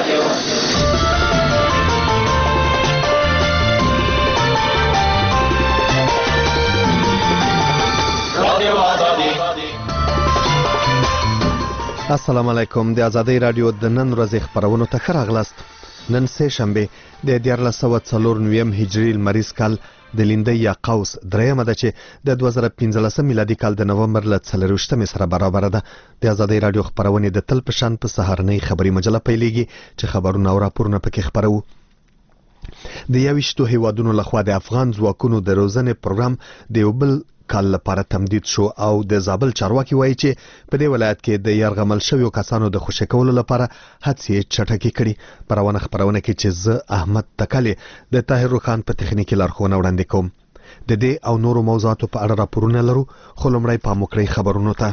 السلام علیکم. د آزادۍ رادیو د نن ورځې خبرونو ته ښه راغلاست. نن سه شنبه د 1449 هجري لمریز کال د لیندۍ یا قوس درېمه ده چې د 2015 میلادي کال د نومبر له 24 سره برابر ده. د آزادۍ رادیو خبرونه د تل په شان په سهارنۍ خبري مجله پیلېږي چې خبرونه او راپورونه پکې خبرو. د 21 هیوادونو لخوا د افغان ځواکونو د روزنې پروګرام د یو بل کال لپاره تمدید شو او د زابل چارواکي وایي چې په دې ولایت کې د یرغمل شویو کسانو د خوشی کولو لپاره هڅې چټکې کړي. په روانه خبرونه کې چې زه احمد تکلی د طاهر روخان په تخنیکي لارښوونه وړاندې کوم. د دې او نورو موضوعاتو په اړه راپورونه لرو، خو لومړی پام وکړئ خبرونو ته.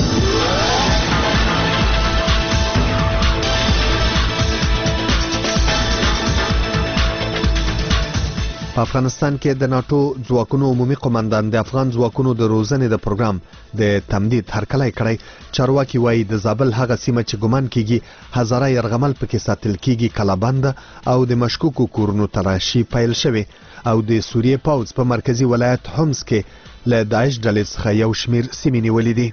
په افغانستان کې د ناتو ځواکونو عمومي قوماندان د افغان ځواکونو د روزنې د پروګرام د تمدید هرکلی کړی. چارواکي وایي د زابل هغه سیمه چې ګمان کیږي هزاره یرغمل پکې ساتل کیږي کلابند او د مشکوکو کورونو تراشي پیل شوی او د سوریې پوځ په مرکزی ولایت حمص کې له داعش ډلې څخه یو شمیر سیمې نیولې دي.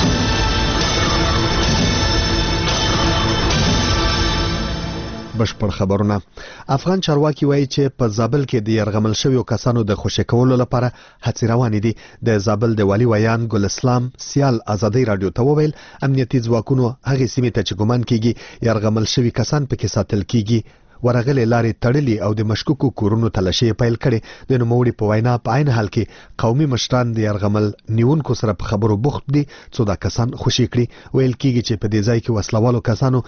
بشپړ خبرونه. افغان چارواکي وایي چې په زابل کې د یرغمل شویو کسانو د خوشی کولو لپاره هڅې روانې دي. د زابل د والی ویان ګل اسلام سیال آزادۍ رادیو ته وویل امنیتي ځواکونو هغې سیمې ته چې ګمان کیږي یرغمل شوي کسان پکې ساتل کیږي ورغلې لارې تړلې او د مشکوکو کورونو تلاشي پیل کړي. د نوموړي په وینا په عین حال کې قومي مشران د یرغمل نیونکو سره په خبرو بوخت دي څو دا کسان خوشي کړي. ویل کیږي چې په دې ځای کې وسلوالو کسانو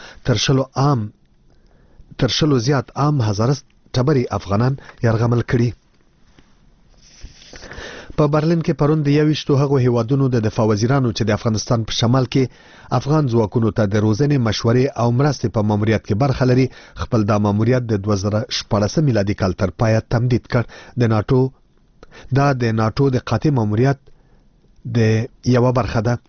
تر شلو زیات عام هزاره ټبري افغانان یرغمل کړي. په برلین کې پرون د 21 هغو هیوادونو د دفاع وزیرانو چې د افغانستان په شمال کې افغان ځواکونو ته د روزنې مشورې او مرستې په ماموریت کې برخه لري خپل دا ماموریت د 2014 میلادي کال تر پایه تمدید کړ. د ناتو د قاطع ماموریت د یو برخه ده.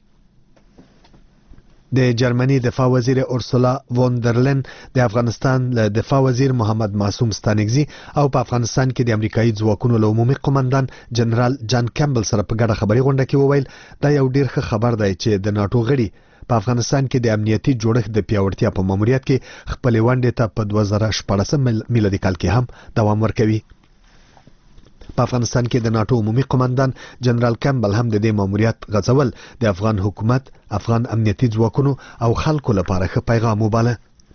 د جرمني دفاع وزیر اورسولا ووندرلن د افغانستان له دفاع وزیر محمد معصوم ستانکزي او په افغانستان کې د امریکایي ځواکونو له عمومي قوماندان جنرال جان کیمبل سره په ګډه خبري غونډه کې وویل دا یو ډیر ښه خبر دی چې د ناتو غړي په افغانستان کې د امنیتي جوړښت د پیاوړتیا په ماموریت کې خپل ونډې ته په 2014 میلادي کال کې هم دوام ورکوي. په افغانستان کې د ناتو عمومي قوماندان جنرال کیمبل هم د دې ماموریت غځول د افغان حکومت، افغان امنیتي ځواکونو او خلکو لپاره ښه پیغام وباله.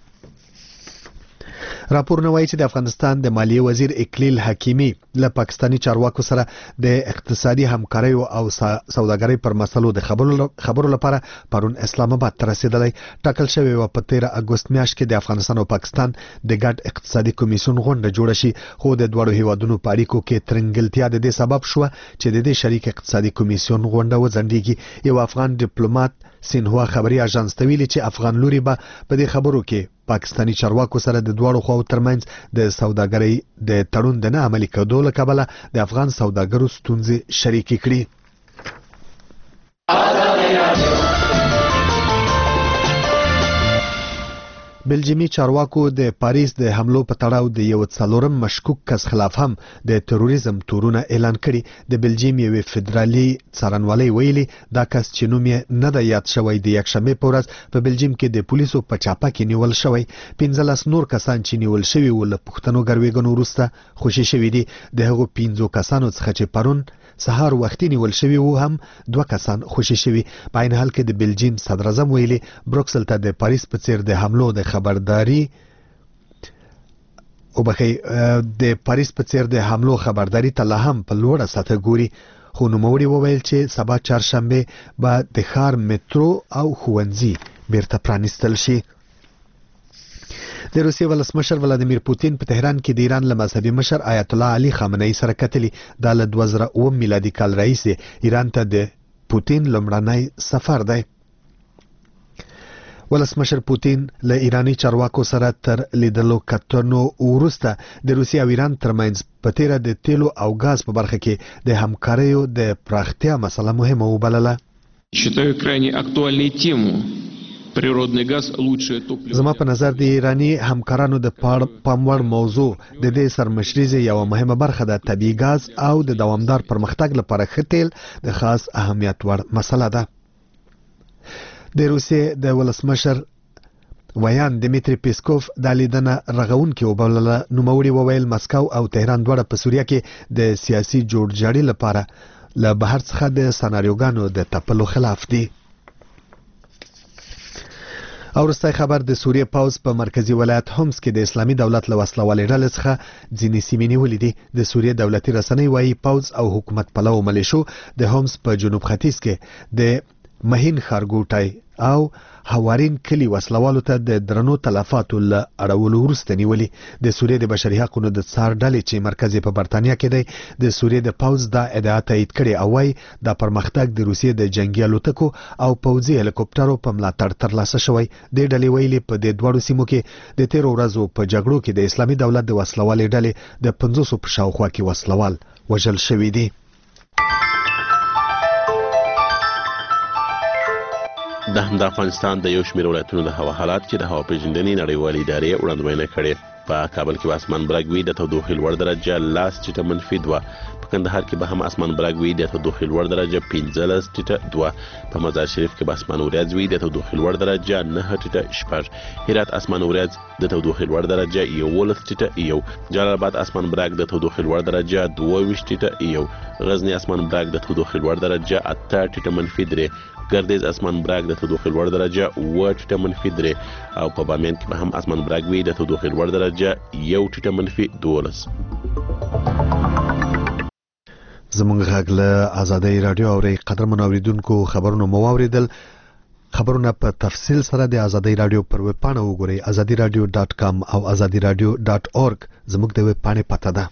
راپورونه وایي چې د افغانستان د مالیې وزیر اکلیل حکیمی له پاکستانی چارواکو سره د اقتصادي همکارۍ او سوداګرۍ پر مسلو د خبرو لپاره پرون اسلام آباد ته رسیدلی. ټاکل شوی و په 13 اګوست میاشت کې د افغانستان او پاکستان د ګډ اقتصادي کمیسیون غونډه جوړه شي، خو د دوړو هیوادونو په اړیکو کې ترنګلتیا د دې سبب شو چې د دې شریک اقتصادي کمیسیون غونډه وځنډیږي. یو افغان ډیپلوماټ سینهوا خبري اژانس ته ویلي چې افغان لوري به په دې خبرو کې پاکستانی چارواکو سره د دوړو خواو ترمنځ د سوداګرۍ د تړون د نه عملي کېدو له کبله د افغان سوداګرو ستونزې شریکې کړي. بلجیمي چارواکو د پاریس د حملو په تړاو د یو څلورم مشکوک کس خلاف هم د تروریزم تورونه اعلان کړي. د بلجیم یو فدرالي څارنوالۍ ویلي دا کس چې نوم یې نه دی یاد شوی د یکشنبه په ورځ په بلجیم کې د پولیسو په چاپه کې نیول شوی. 15 نور کسان چې نیول شوي ول پښتنو ګرویګنو وروسته خوشي شوي دي. د هغو 15 کسانو څخه چې پرون سهار وختي نیول شوي وو هم 2 کسان خوشي شوي. په عین حال کې د بلجیم صدر اعظم ویلي بروکسل ته د پاریس په څیر د حملو د خبرداري ته لا هم په لوړه سطح ګوري. خو نوموړي وویل چې سبا چهارشنبه به د ښار مترو او ښوونځي بیرته پرانیستل شي. د روسیې ولسمشر ولادیمیر پوتین په تهران کې د ایران له مذهبي مشر آیت الله علي خامنه‌ای سره کتلي. دا له 2009 میلادي کال راهیسې ایران ته د پوتین لومړنی سفر دی. ولسمشر پوتین له ایرانی چارواکو سره تر لیدلو کتنو وروسته د روسیې او ایران ترمنځ په تیره د تیلو او غاز په برخه کې د همکاریو د پراختیا مسله مهمه وبلله. Считаю крайне актуальной тему Природный газ лучшее топливо. زما په نظر د ایرانی همکارانو د پاموړ موضوع د دې سرمشریزه یو مهمه برخه ده. طبیعي ګاز او د دوامدار پرمختګ لپاره ښه تیل د خاص اهمیت وړ مسله ده. د روسیې د ولسمشر ویان دمیتری پیسکوف د لیدنه رغونکې وبلله. نوموړي وویل مسکو او تهران دواړه په سوریه کې د سیاسي جوړجاړي لپاره له بهر څخه د سناریوګانو د تپلو خلاف دي. او وروستی خبر د سوریې پوځ په مرکزی ولایت هومس کې د اسلامي دولت له وسلوالې ډلې څخه ځینې سیمې نیولې دي. د سوریې دولتي رسنۍ وایي پوځ او حکومت پلوو ملیشو د هومس په جنوب ختیځ کې د مهین ښارګوټی او هوارین کلی وسلوالو ته د درنو تلفاتو له اړولو وروسته نیولي. د سوریې د بشري حقوقو د څار ډلې چې مرکز په برتانیا کې دی د سوریې د پوځ دا ادعا تایید کړې او وايي دا پرمختګ د روسیې د جنگي الوتکو او پوځي هلیکوپټرو په ملاتړ ترلاسه شوی. د ډلې ویلي په دې دوړو سیمو کې د تیرو ورځو په جګړو کې د اسلامي دولت د وسلوالې ډلې د 500 په شاوخوا کې وسلوال وژل شوي دي. د افغانستان د یو شمېر ولایتونو د هوا حالات چې د هوا پیژندنې نړیوالې ادارې وړاندوینه کړې. په کابل کې به اسمان برګ وي، د تودوخې لوړ درجه -2 په کندهار کې به هم اسمان برګ وي، د تودوخې لوړ درجه 15 په مزار شریف کې به اسمان وریځ وي، د تودوخې لوړ درجه 9 هرات اسمان وریځ، د تودوخې لوړ درجه 11 جلال آباد اسمان برګ، د تودوخې لوړ درجه 22 غزنی اسمان برګ، د تودوخې لوړ درجه 8 ګردیز اسمان برګ، د تودوخې لوړ درجه 8 او په بامیان کې به هم اسمان برګ وي، د تودوخې لوړ درجه 1 زمونږ غږ له آزادۍ رادیو اوري. قدرمن اوریدونکو خبرونه مو واوریدل. خبرونه په تفصیل سره د آزادۍ رادیو پر ویب پاڼه وګورئ. azadiradio.com او azadiradio.org زموږ د ویب پاڼې پته ده.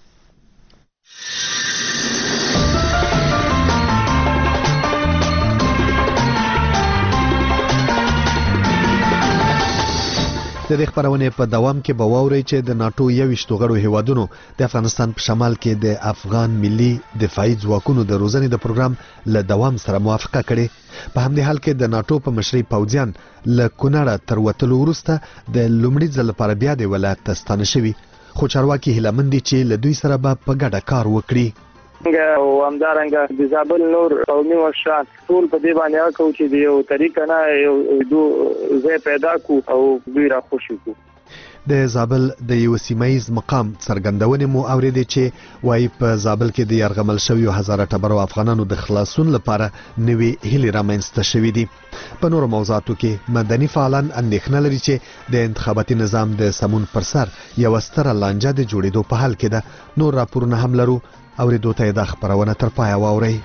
د دې خبرونه په دوام کې به واورئ چې د ناتو 21 غړو هیوادونو د افغانستان په شمال کې د افغان ملي دفاعي ځواکونو د روزنې د پروګرام له دوام سره موافقه کړې. په همدې حال کې د ناتو په مشرۍ پوځیان له کونړه تر وتلو وروسته د لومړي ځل لپاره بیا د ولایت ته ستانه شوي، خو چارواکي هیله مند دي چې له دوی سره به په ګډه کار وکړي. او همدارنګه د زابل نور قومي مشران ټول په دې باندې اکو چې د یو طریقه نه یو ځای پیدا کو او دوی را خوشي کو. د زابل د یو سیمایز مقام څرګندونې مو اوریدې چې وايي په زابل کې د یرغمل شویو هزاره ټبرو افغانانو د خلاصون لپاره نوې هیلې رامنځته شوې دي. په نورو موضوعاتو کې مدني فعالان اندېښنه لري چې د انتخاباتي نظام د سمون پر سر یو ستره لانجه د جوړېدو په حال کې ده. نور راپورونه هم لرو، اوریدو ته د خبرونه تر پایه واورئ.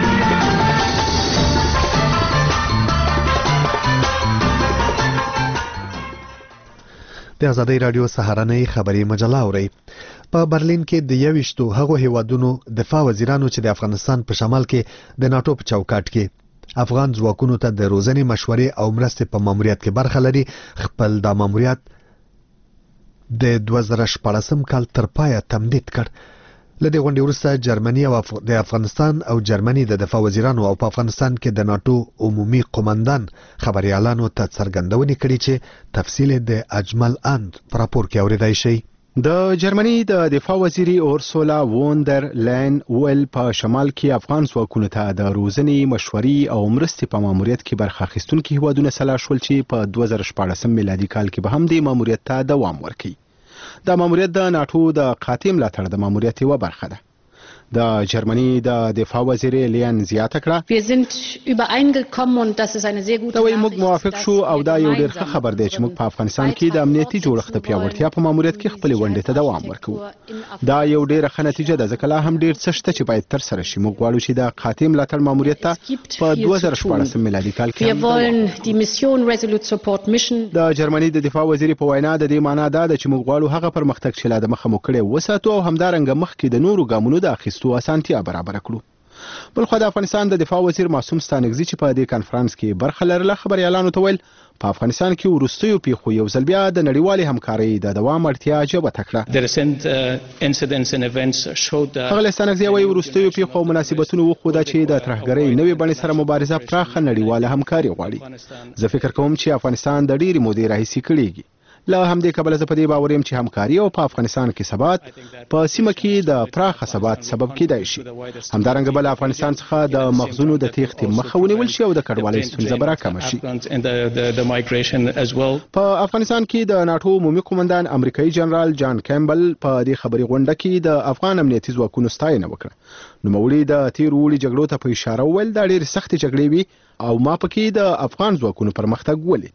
د آزادۍ رادیو سهارنۍ خبري مجله اورئ. په برلین کې د 21 هغو هیوادونو دفاع وزیرانو چې د افغانستان په شمال کې د ناتو په چوکاټ کې افغان ځواکونو ته د روزنې مشورې او مرستې په ماموریت کې برخه لري، خپل دا ماموریت د 2014 کال تر پایه تمدید کړ. لدې غونډې وروسته جرمني او د افغانستان او جرمني د دفاع وزیرانو او په افغانستان کې د ناتو عمومي قومندان خبريالانو ته څرګندونې کړې چې تفصیل د اجمل اند پر راپور کې اوریدای شي. د جرمني د دفاع وزیري اورسولا ووندر لاین ویل په شمال کې افغان ځواکونو ته د روزنې مشورې او مرستې په ماموریت کې برخه اخیستونکي هیوادونه سلا شول چې په 2014 میلادي کال کې به هم د ماموریت ته دوام ورکړي. دا ماموریت د ناتو د قاطع ملاتړ د ماموریت یوه برخه ده. د جرمني د دفاع وزیر لیان زیاته کړه دا وایي موږ موافق شو او دا یو ډېر ښه خبر دی چې موږ په افغانستان کې د امنیتي جوړښت د پیاوړتیا په ماموریت کې خپلې ونډې ته دوام ورکوو. دا یو ډېره ښه نتیجه ده ځکه لا هم ډېر څه شته چې باید ترسره شي. موږ غواړو چې د قاطع ملاتړ ماموریت ته په 2014 میلادي کال کې د جرمني د دفاع وزیر په وینا د دې معنا دا ده چې موږ غواړو هغه پرمختګ چې لا د مخه مو کړی وساتو او همدارنګه مخکې د نورو ګامونو د اخیستو اسانتیا برابر کړو. بلخو د افغانستان د دفاع وزیر معصوم ستانکزي چې په دې کانفرنس کې برخه لرله خبريالانو ته ویل په افغانستان کې وروستیو پیښو یو ځل بیا د نړیوالې همکارۍ د دوام اړتیا جبهه تکړه. هغه ستانکزي وايي وروستیو پیښو مناسبتونو وښوده چې د ترهګرۍ نوې بڼې سره مبارزه پراخه نړیواله همکاري غواړي. زه فکر کوم چې افغانستان د ډېرې مودې راهیسې کړيږي. له همدې کبله زه په دې باور یم چې همکاري او په افغانستان کې ثبات په سیمه کې د پراخه ثبات سبب کېدای شي. همدارنګه بل افغانستان څخه د مخزونو د تېښتې مخه ونیول شي او د کډوالۍ ستونزه به راکمه شي. په افغانستان کې د ناټو عمومي قومندان امریکایي جنرال جان کیمبل په دې خبري غونډه کې د افغان امنیتي ځواکونو ستاینه وکړه. نوموړي د تیر اوړي جګړو ته په اشاره وویل دا ډېرې سختې جګړې وي او ما پکې د افغان ځواکونو پرمختګ ولید.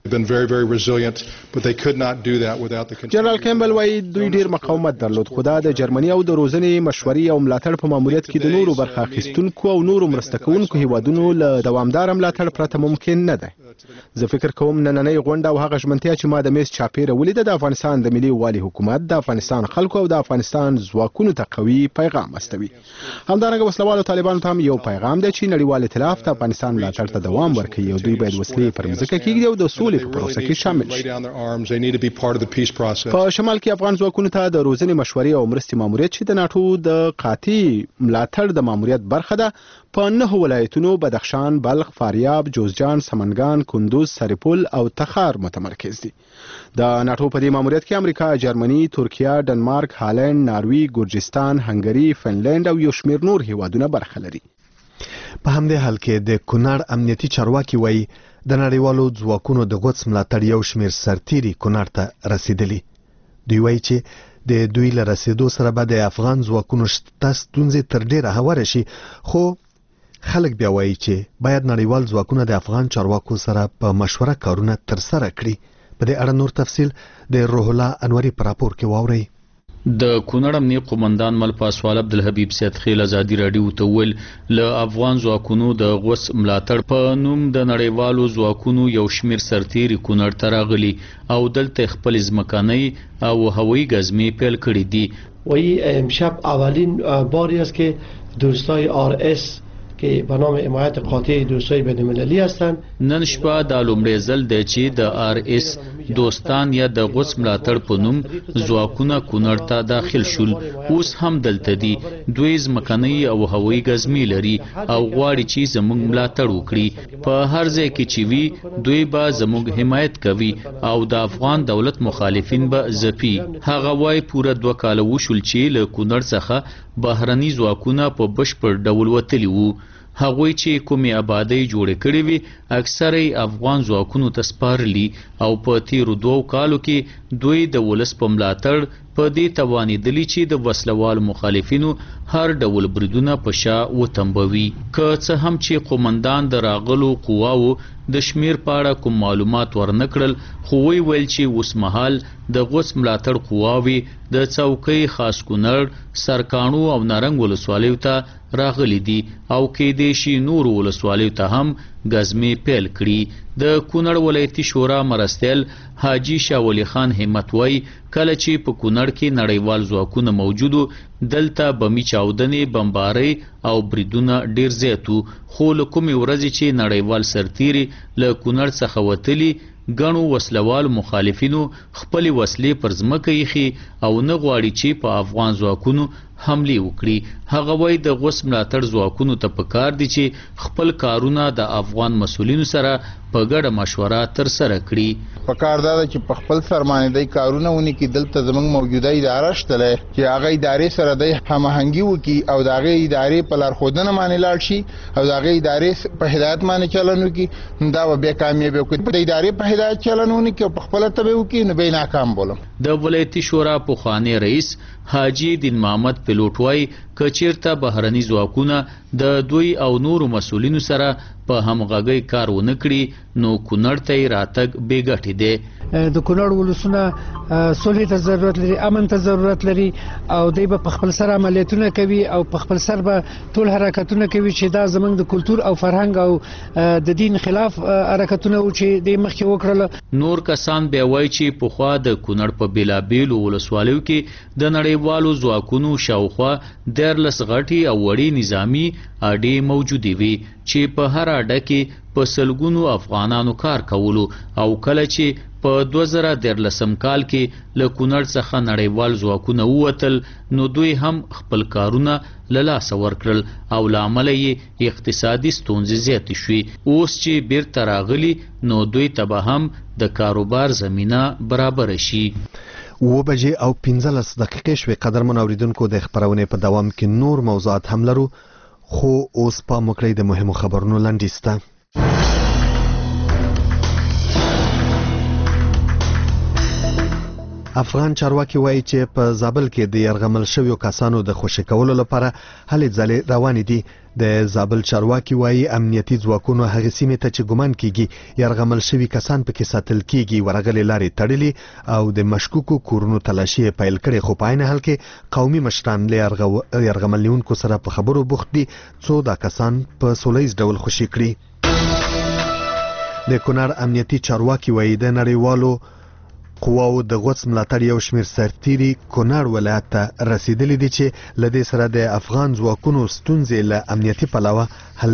جنرال کیمبل وايي دوی ډیر مقاومت درلود خو دا د جرمني او د روزنې مشورې او ملاتړ په ماموریت کې د نورو برخه اخیستونکو او نورو مرسته کوونکو هیوادونو له دوامدار ملاتړ پرته ممکن نه ده. زه فکر کوم نننۍ غونډه او هغه ژمنتیا چې ما د میز چاپیره ولیده د افغانستان د ملي والي حکومت د افغانستان خلکو او د افغانستان ځواکونو ته قوي پیغام استوي. همدارنګه وسلوالو طالبانو ته هم یو پیغام دی چې نړیوال ائتلاف د افغانستان ملاتړ ته دوام ورکوي او دوی باید وسلې پر مځکه کېږدي او د سولې په پروسه کې شامل شي. په شمال کې افغان ځواکونو ته د روزنې مشورې او مرستې ماموریت چې د ناټو د قاطع ملاتړ د ماموریت برخه ده په 9 ولایتونو بدخشان، بلخ، فاریاب، جوزجان، سمنګان، کندوز، سرپل او تخار متمرکز دي. د ناټو په دې ماموریت کې امریکا، جرمني، ترکیه، ډنمارک، هالند، ناروی، ګورجستان، هنګری، فنلند او یو شمېر نور هیوادونه برخه لري. په همدې حال کې د کونړ امنیتي چارواکي وایي د نړیوالو ځواکونو د غوڅ ملاتړ یو شمېر سرتیري کونړ ته رسیدلی. دوی وایي چې د دوی له رسیدو سره به د افغان ځواکونو شته ستونزې تر ډېره هواره شي، خو خلک بیا وایي چې باید نړیوال ځواکونه د افغان چارواکو سره په مشوره کارونه ترسره کړي. په دې اړه نور تفصیل د روح الله انوري په راپور کې واورئ. د کونړ امنیه قومندان مل پاسوال عبدالحبیب سید خیل ازادي رادیو ته ویل له افغان ځواکونو د غوڅ ملاتړ په نوم د نړیوالو ځواکونو یو شمیر سرتیري کونړ ته راغلي او دلته خپل ځمکنۍ او هوایی ګزمې پیل کړې دي. وی امشب اولین باری است که دوستای RS که به نام حمایت قاطع دوستای بین‌المللی هستند. نن شپه د لومړي ځل د چې د RS دوستان یا د غوڅ ملاتړ په نوم ځواکونه کونړ ته داخل شول. اوس هم دلته دي. دوی ځمکنۍ او هوایی ګزمې لري او غواړي چې زموږ ملاتړ وکړي. په هر ځای کې چې وي دوی به زموږ حمایت کوي او د افغان دولت مخالفین به ځپي. هغه وایي پوره 2 کاله وشول چې له کونړ څخه بهرني ځواکونه په بشپړ ډول وتلي وو. هغوی چې کومې آبادۍ جوړې کړې وي اکثره افغان ځواکونو ته سپارلي او په تیرو 2 کالو کې دوی د ولس په ملاتړ په دې توانېدلي چې د وسلوالو مخالفینو هر ډول بریدونه په شا وتنبوي. که څه هم چې قومندان د راغلو قواو د شمیر په اړه کوم معلومات ورنکړل، خو ویل چې اوس مهال د غوڅ ملاتړ قواوي د څوکۍ خاص کونړ، سرکاڼو او نارنګ ولسوالیو ته راغلي دي او کېدای شي نور ولسوالیو ته هم ګزمې پیل کړي. د کونړ ولایتي شورا مرستیال حاجی شاه ولی خان همت وای کله چې په کونړ کې نړیوال ځواکونه موجودو دلته بمی چاودنې، بمبارۍ او بریدونه ډیر زیاتو، خو له کومې ورځې چې نړیوال سرتیري له کونړ څخه وتلي ګڼو وسلوال مخالفینو خپل وسلې پر ځمکه ایښي او نه غواړي چې په افغان ځواکونو حمله وکړي. هغه وایي د غوڅ ملاتړ ځواکونو ته پکار دي چې خپل کارونه د افغان مسؤلینو سره په ګډه مشوره ترسره کړي. پکار دا چې په خپل سرمایه‌داري کارونه ونی کې دلته زموږ موجوده اداره شته چې هغه ادارې سره د هماهنګي وکړي او د هغه ادارې په لارښودنه باندې لاړ شي او د هغه ادارې په هدایت باندې چلن وکړي. دا به کامیابی وکړي. په ادارې په هدایت چلن ونی کې په خپل تبه وکړي نو به ناکام بولم. د ولایتي شورا پوخاني رئیس حاجی دین محمد پلوټوای کچیرته بهرني ځواکونه د دوی او نورو مسؤلینو سره په همغږۍ کار ونه کړي نو کونړ ته راتګ بې ګټې دی. د کونړ ولسونه صلح ته ضرورت لري، امن ته ضرورت لري او دوی به په خپل سر عملیاتونه کوي او په خپل سر به ټول حرکتونه کوي چې دا زموږ د کلتور او فرهنګ او د دین خلاف حرکتونه و چې د مخکې وکړل. نور کسان بیا وایي چې پخوا د کونړ په بیلابیلو ولسوالیو کې د نړیوالو ځواکونو شاوخوا 14 غټي او وړي نظامی اډې موجودې وي چې په هر اډه کې په سلګونو افغانانو کار کولو او کله چې په 2013 کال کې له کونړ څخه نړیوال ځواکونه ووتل نو دوی هم خپل کارونه له لاسه ورکړل او له امله یې اقتصادي ستونزې زیاتې شوې اوس چې بیرته راغلي نو دوی ته به هم د کاروبار زمینه برابره شي 7 او 15 دقیقې شوې قدرمن اوریدونکو د خبرونې په دوام کې نور موضوعات هم لرو خو اوس په مکړې د مهمو خبرونو لنډیسته افغان چارواکي وایي چې په زابل کې د يرغمل شویو کسانو د خوشی کولو لپاره هلې ځلې روانې دي د زابل چارواکي وایي امنیتي ځواکونو هغه سیمې ته چې ګمان کیږي يرغمل شوی کسان پکې ساتل کیږي ورغلې لارې تړلې او د مشکوکو کورونو تلاشي پیل کړي خو په عین حال کې قومي مشران له يرغمل نیونکو سره په خبرو بوخت دي څو دا کسان په سولهییز ډول خوشی کړي د کونړ امنیتي چارواکي وایي د نړیوالو قواو د غوڅ ملاتړ یو شمیر سرتیري کونړ ولایت ته رسیدلي دي چې لدې سره د افغان ځواکونو ستونزې له امنیتي پلوه حل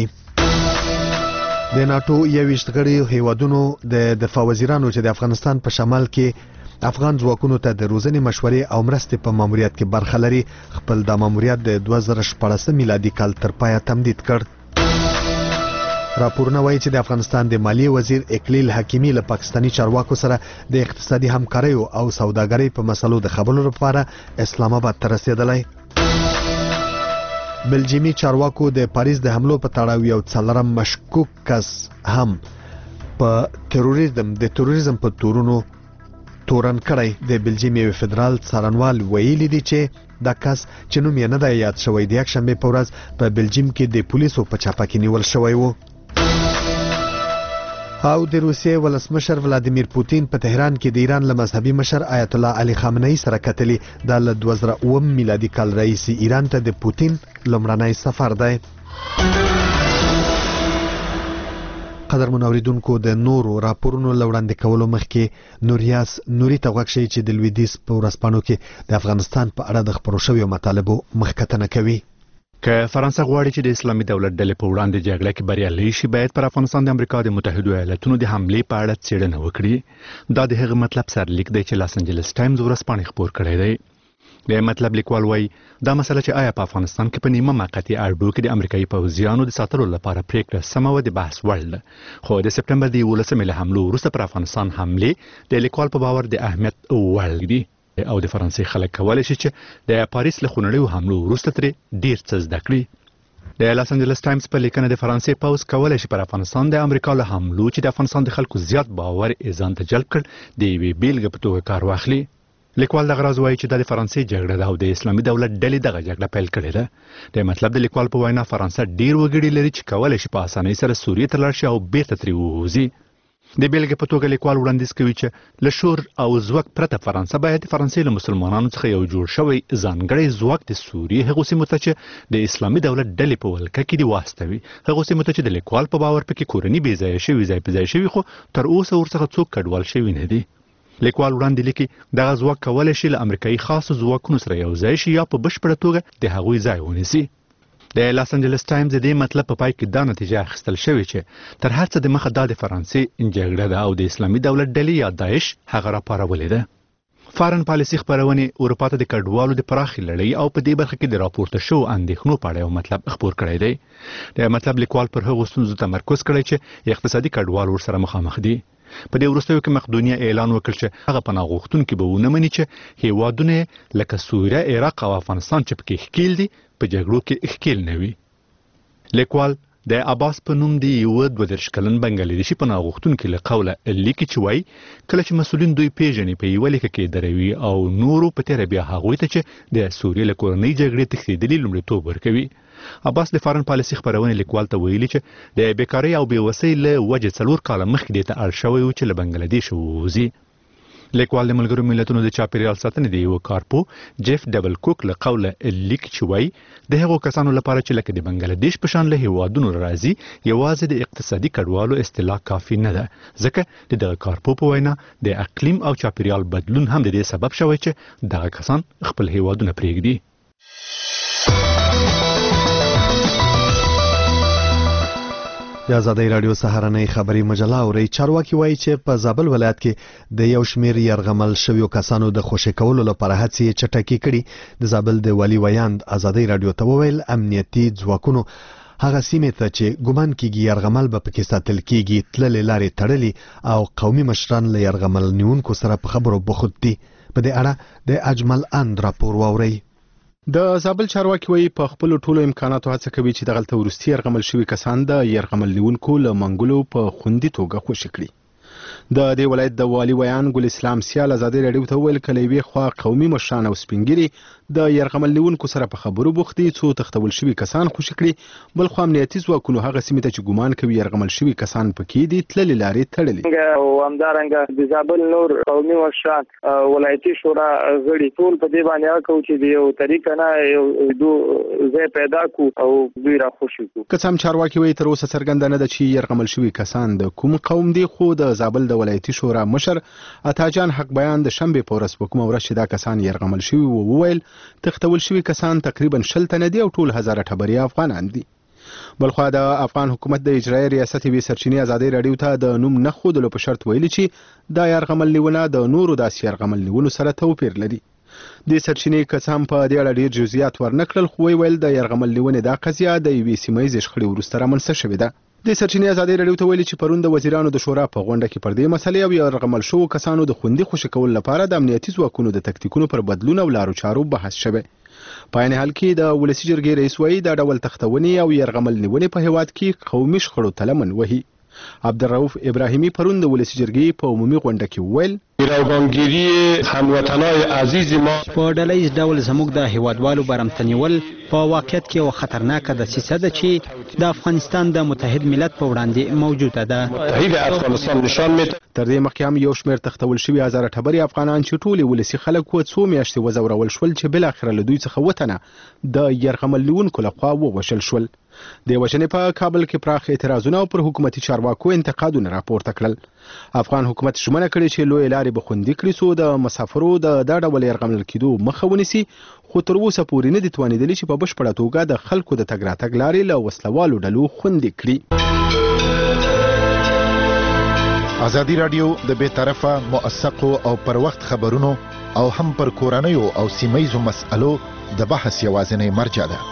کیږي د ناتو 21 غړي هیوادونو د دفاع وزیرانو چې د افغانستان په شمال کې افغان ځواکونو ته د روزنې مشورې او مرستې په ماموریت کې برخه لري خپل د ماموریت د 2014 میلادي کال تر پایه تمدید کړ راپورونه وایي چې د افغانستان د مالیې وزیر اکلیل حکیمی له پاکستانی چارواکو سره د اقتصادي همکارۍ او سوداګرۍ په مسلو د خبرو لپاره اسلام آباد ته رسیدلی بلجیمي چارواکو د پاریس د حملو په تړاو یو څلورم مشکوک کس هم په تروریزم په تورونو تورن کړی د بلجیم یو فدرال څارنوال ویلي دی چې دا کس چې نوم یې نه دی یاد شوی د یکشنبه په ورځ په بلجیم کې د پولیسو په چاپه کې نیول شوی و او د روسیې ولسمشر ولادیمیر پوتین په تهران کې د ایران له مذهبي مشر آیت الله علي خامنه‌ای سره کتلي د 2009 میلادي کال رئیس ایران ته د پوتین لومړنی سفر دی قدرمن اوریدونکو د نورو راپورونو لوړاندې کولو مخکې نوریاس نوري ته غوښ شي چې د لویدیس په ورځپاڼو کې د افغانستان په اړه د خبرو شویو مطالبو مخکتنه کوي که فرانسه غواړي چې د اسلامي دولت ډلې په وړاندې جګړه کې بریالي شي باید پر افغانستان د امریکا د متحده ایالاتونو د حملې په اړه څېړنه وکړي دا د هغه مطلب سرلیک دی چې لاس انجلس ټایمز ورځپاڼې خپور کړی دی د مطلب لیکوال وایي دا مسله چې آیا په افغانستان کې په نیمه موقتي اډو کې د امریکایي پوځیانو د ساتلو لپاره پریکړه سمه و د بحث وړ ده خو د سپټمبر د 11 له حملو وروسته پر افغانستان حملې د لیکوال په باور د اهمیت وړ دي او د فرانسې خلک کولای شي چې د پاریس له خونړیو حملو وروسته ترې ډیر څه زده کړي د لاس انجلس ټایمز په لیکنه د فرانسې پوځ کولای شي پر افغانستان د امریکا له حملو چې د افغانستان د خلکو زیات باور ځان ته جلب کړ د یوې بیلګې په توګه کار واخلي لیکوال دغه راز وایي چې د فرانسې جګړه ده او د اسلامي دولت ډلې دغه جګړه پیل کړې ده د مطلب د لیکوال په وینا فرانسه ډیر وګړي لري چې کولای شي په اسانۍ سره سوریې ته لاړ شي او بیرته ترې ووځي د بیلګې په توګه لیکوال وړاندیز کوي چې له شور او ځواک پرته فرانسه باید د فرانسې له مسلمانانو څخه یو جوړ شوی ځانګړی ځواک د سوریې هغو سیمو ته چې د اسلامي دولت ډلې په ولکه کې دي واستوي هغو سیمو ته چې د لیکوال په باور پکې کورني بې ځایه شوي ځای په ځای شوي خو تر اوسه ورڅخه څوک کډوال شوي نه دي لیکوال وړاندې لیکي دغه ځواک کولی شي له امریکایي خاصو ځواکونو سره یو ځای شي یا په بشپړه توګه د هغوی ځای ونیسي د لاس انجلس ټایمز د مطلب په پای کې دا نتیجه اخیستل شوې چې تر هر څه د مخه د فرانسې جګړه ده او د اسلامي دولت ډلې یا داعش هغه راپارولې ده فارن پالیسي خبرونه اروپا ته د کډوالو د پراخي لړۍ او په دې برخه کې د راپورته شو اندېښنو په اړه یو مطلب خبر کړی دی د مطلب لیکوال پر هغو ستونزو تمرکز کړی چې اقتصادي کډوال ورسره مخامخ دي په دې وروستیو کې مقدونیه اعلان وکړ چې هغه پناه غوښتونکي به ونه مني چې هیوادونه لکه سوریه عراق او افغانستان چې پکې ښکیل دي په جګړو کې ښکیل نه وي لیکوال د عباس په نوم دی یو 22 کلن بنگلادیشي پناه غوښتونکي له قوله لیکي چې وایي کله چې مسولین دوی پیژني په یو لیکه کې دروي او نورو په تیر بیا هغوی ته چې د سوریې له کورنۍ جګړې تښتېدلي لومړیتوب ورکوي عباس د فارن پالیسي خبرونه لیکوال ته ویلي چې د بیکارۍ او بېوسۍ له وجې 4 کاله مخکې دې ته اړ شوی و چې له بنگلادیش ووځي لیکوال د ملګرو ملتونو د چاپیریال ساتنې د یو کارپو جیف ډبل کوک له قوله لیک چې وایي د هغو کسانو لپاره چې لکه د بنگلادیش په شان له هیوادونو راځي یوازې د اقتصادي کډوالو اصطلاح کافي نه ده ځکه د دغه کارپو په وینا د اقلیم او چاپیریال بدلون هم د دې سبب شوی چې دغه کسان خپل هیوادونه پرېږدي د ازادۍ رادیو سهارنۍ خبري مجله اوري. چارواکي وایي چې په زابل ولایت کې د یو شمېر یرغمل شویو کسانو د خوشي کولو لپاره هڅې چټکې کړي. د زابل د والي ویاند ازادۍ رادیو ته وویل امنیتي ځواکونو هغه سیمې ته چې ګمان کیږي یرغمل به پکې ساتل کیږي تللې لارې تړلي او قومي مشران له یرغمل نیونکو سره په خبرو بوخت دي. په دې اړه د اجمل اند راپور واورئ. د زابل چارواکي وایي په خپل ټولو امکاناتو هڅه کوي چې دغلته ورستي یرغمل شوي کسان د یرغمل نیونکو له منګولو په خوندي توګه خوشي کړي. د دې ولایت د والي ویان ګل اسلام سیال ازادۍ رادیو ته ویل کله یوې خوا قومي مشران او سپینګیري د یرغمل نیونکو سره په خبرو بوخت دي څو تختول شوي کسان خوشي کړي، بل خو امنیتي ځواکونو هغه سیمې ته چې ګمان کوي یرغمل شوي کسان پکې دي تللې لارې تړلې. او همدارنګه د زابل نور قومي مشران ولایتي شورا غړي ټول په دې باندې کوي چې د یو طریقه نه یو ځای پیدا کو او دوی را خوشي کو. قسم چارواکي وایي تر اوسه څرګنده نه ده چې یرغمل شوي کسان د کوم قوم دي، خو د زابل د ولایتي شورا مشر عطاجان حق بیان د شنبې په ورځ په کومه ورځ چې دا کسان یرغمل شوي وویل تختول شوي کسان تقریبا 10 تنه دي او ټول هزاره ټبري افغانان دي. بلخو د افغان حکومت د اجرایي ریاست وی سرچینې ازادۍ رادیو ته د نوم نه خودلو په شرط ویلي چې دا یرغمل نیونه د نورو داسې یرغمل نیونو سره توپیر لري. د سرچینې کسان په دې اړه ډیر جزئیات ورنکړل، خو ویل د یرغمل نیونې دا قضیه د یوې سیمه ییزې شخړې وروسته رامنځته شوې ده. د سرچینې ازادۍ رادیو ته ویلي چې پرون د وزیرانو د شورا په غونډه کې پر دې مسلې او یرغمل شوو کسانو د خوندي خوشي کول لپاره د امنیتي ځواکونو د تکتیکونو پر بدلون او لارو چارو بحث شوی. په عین حال کې د ولسي جرګې رئیس وایي دا ډول تختونې او یرغمل نیونې په هیواد کې قومي شخړو ته لمن وهي. عبدالرؤف ابراهیمی پرون د ولسي جرګې په عمومي غونډه کې وویل راوګانګيري هموطنای عزیز ما په ډلهیز ډول زموږ د هیوادوالو برمتنیول په واقعیت کې یو خطرناکه دسیسه ده چې د افغانستان د متحد ملت په وړاندې موجوده ده. متحد افغانستان نشان میده. تر دې مخکې هم یو شمېر تختول شوي هزاره ټبري افغانان چې ټول ولسي خلک و څو میاشتې وزورول شول چې بل اخر له دوی څخه وطنه د یرغمل نیونکو لخوا ووژل شول. د وژنې په کابل کې پراخ اعتراضونه او پر حکومتي چارواکو انتقادونه راپورته کړل. افغان حکومت ژمنه کړې چې لوی لارې به خوندي کړي څو د مسافرو د ډول یرغمل کېدو مخه ونیسي، خو تر اوسه پورې نه دي توانېدلي چې په بشپړه توګه د خلکو د تګ راتګ لارې له وسلوالو ډلو خوندي کړي. ازادي رادیو د بې طرفه موثقو او پر وخت خبرونو او هم پر کورنیو او سیمه‌یزو مسألو د بحث یوازینی مرجع ده.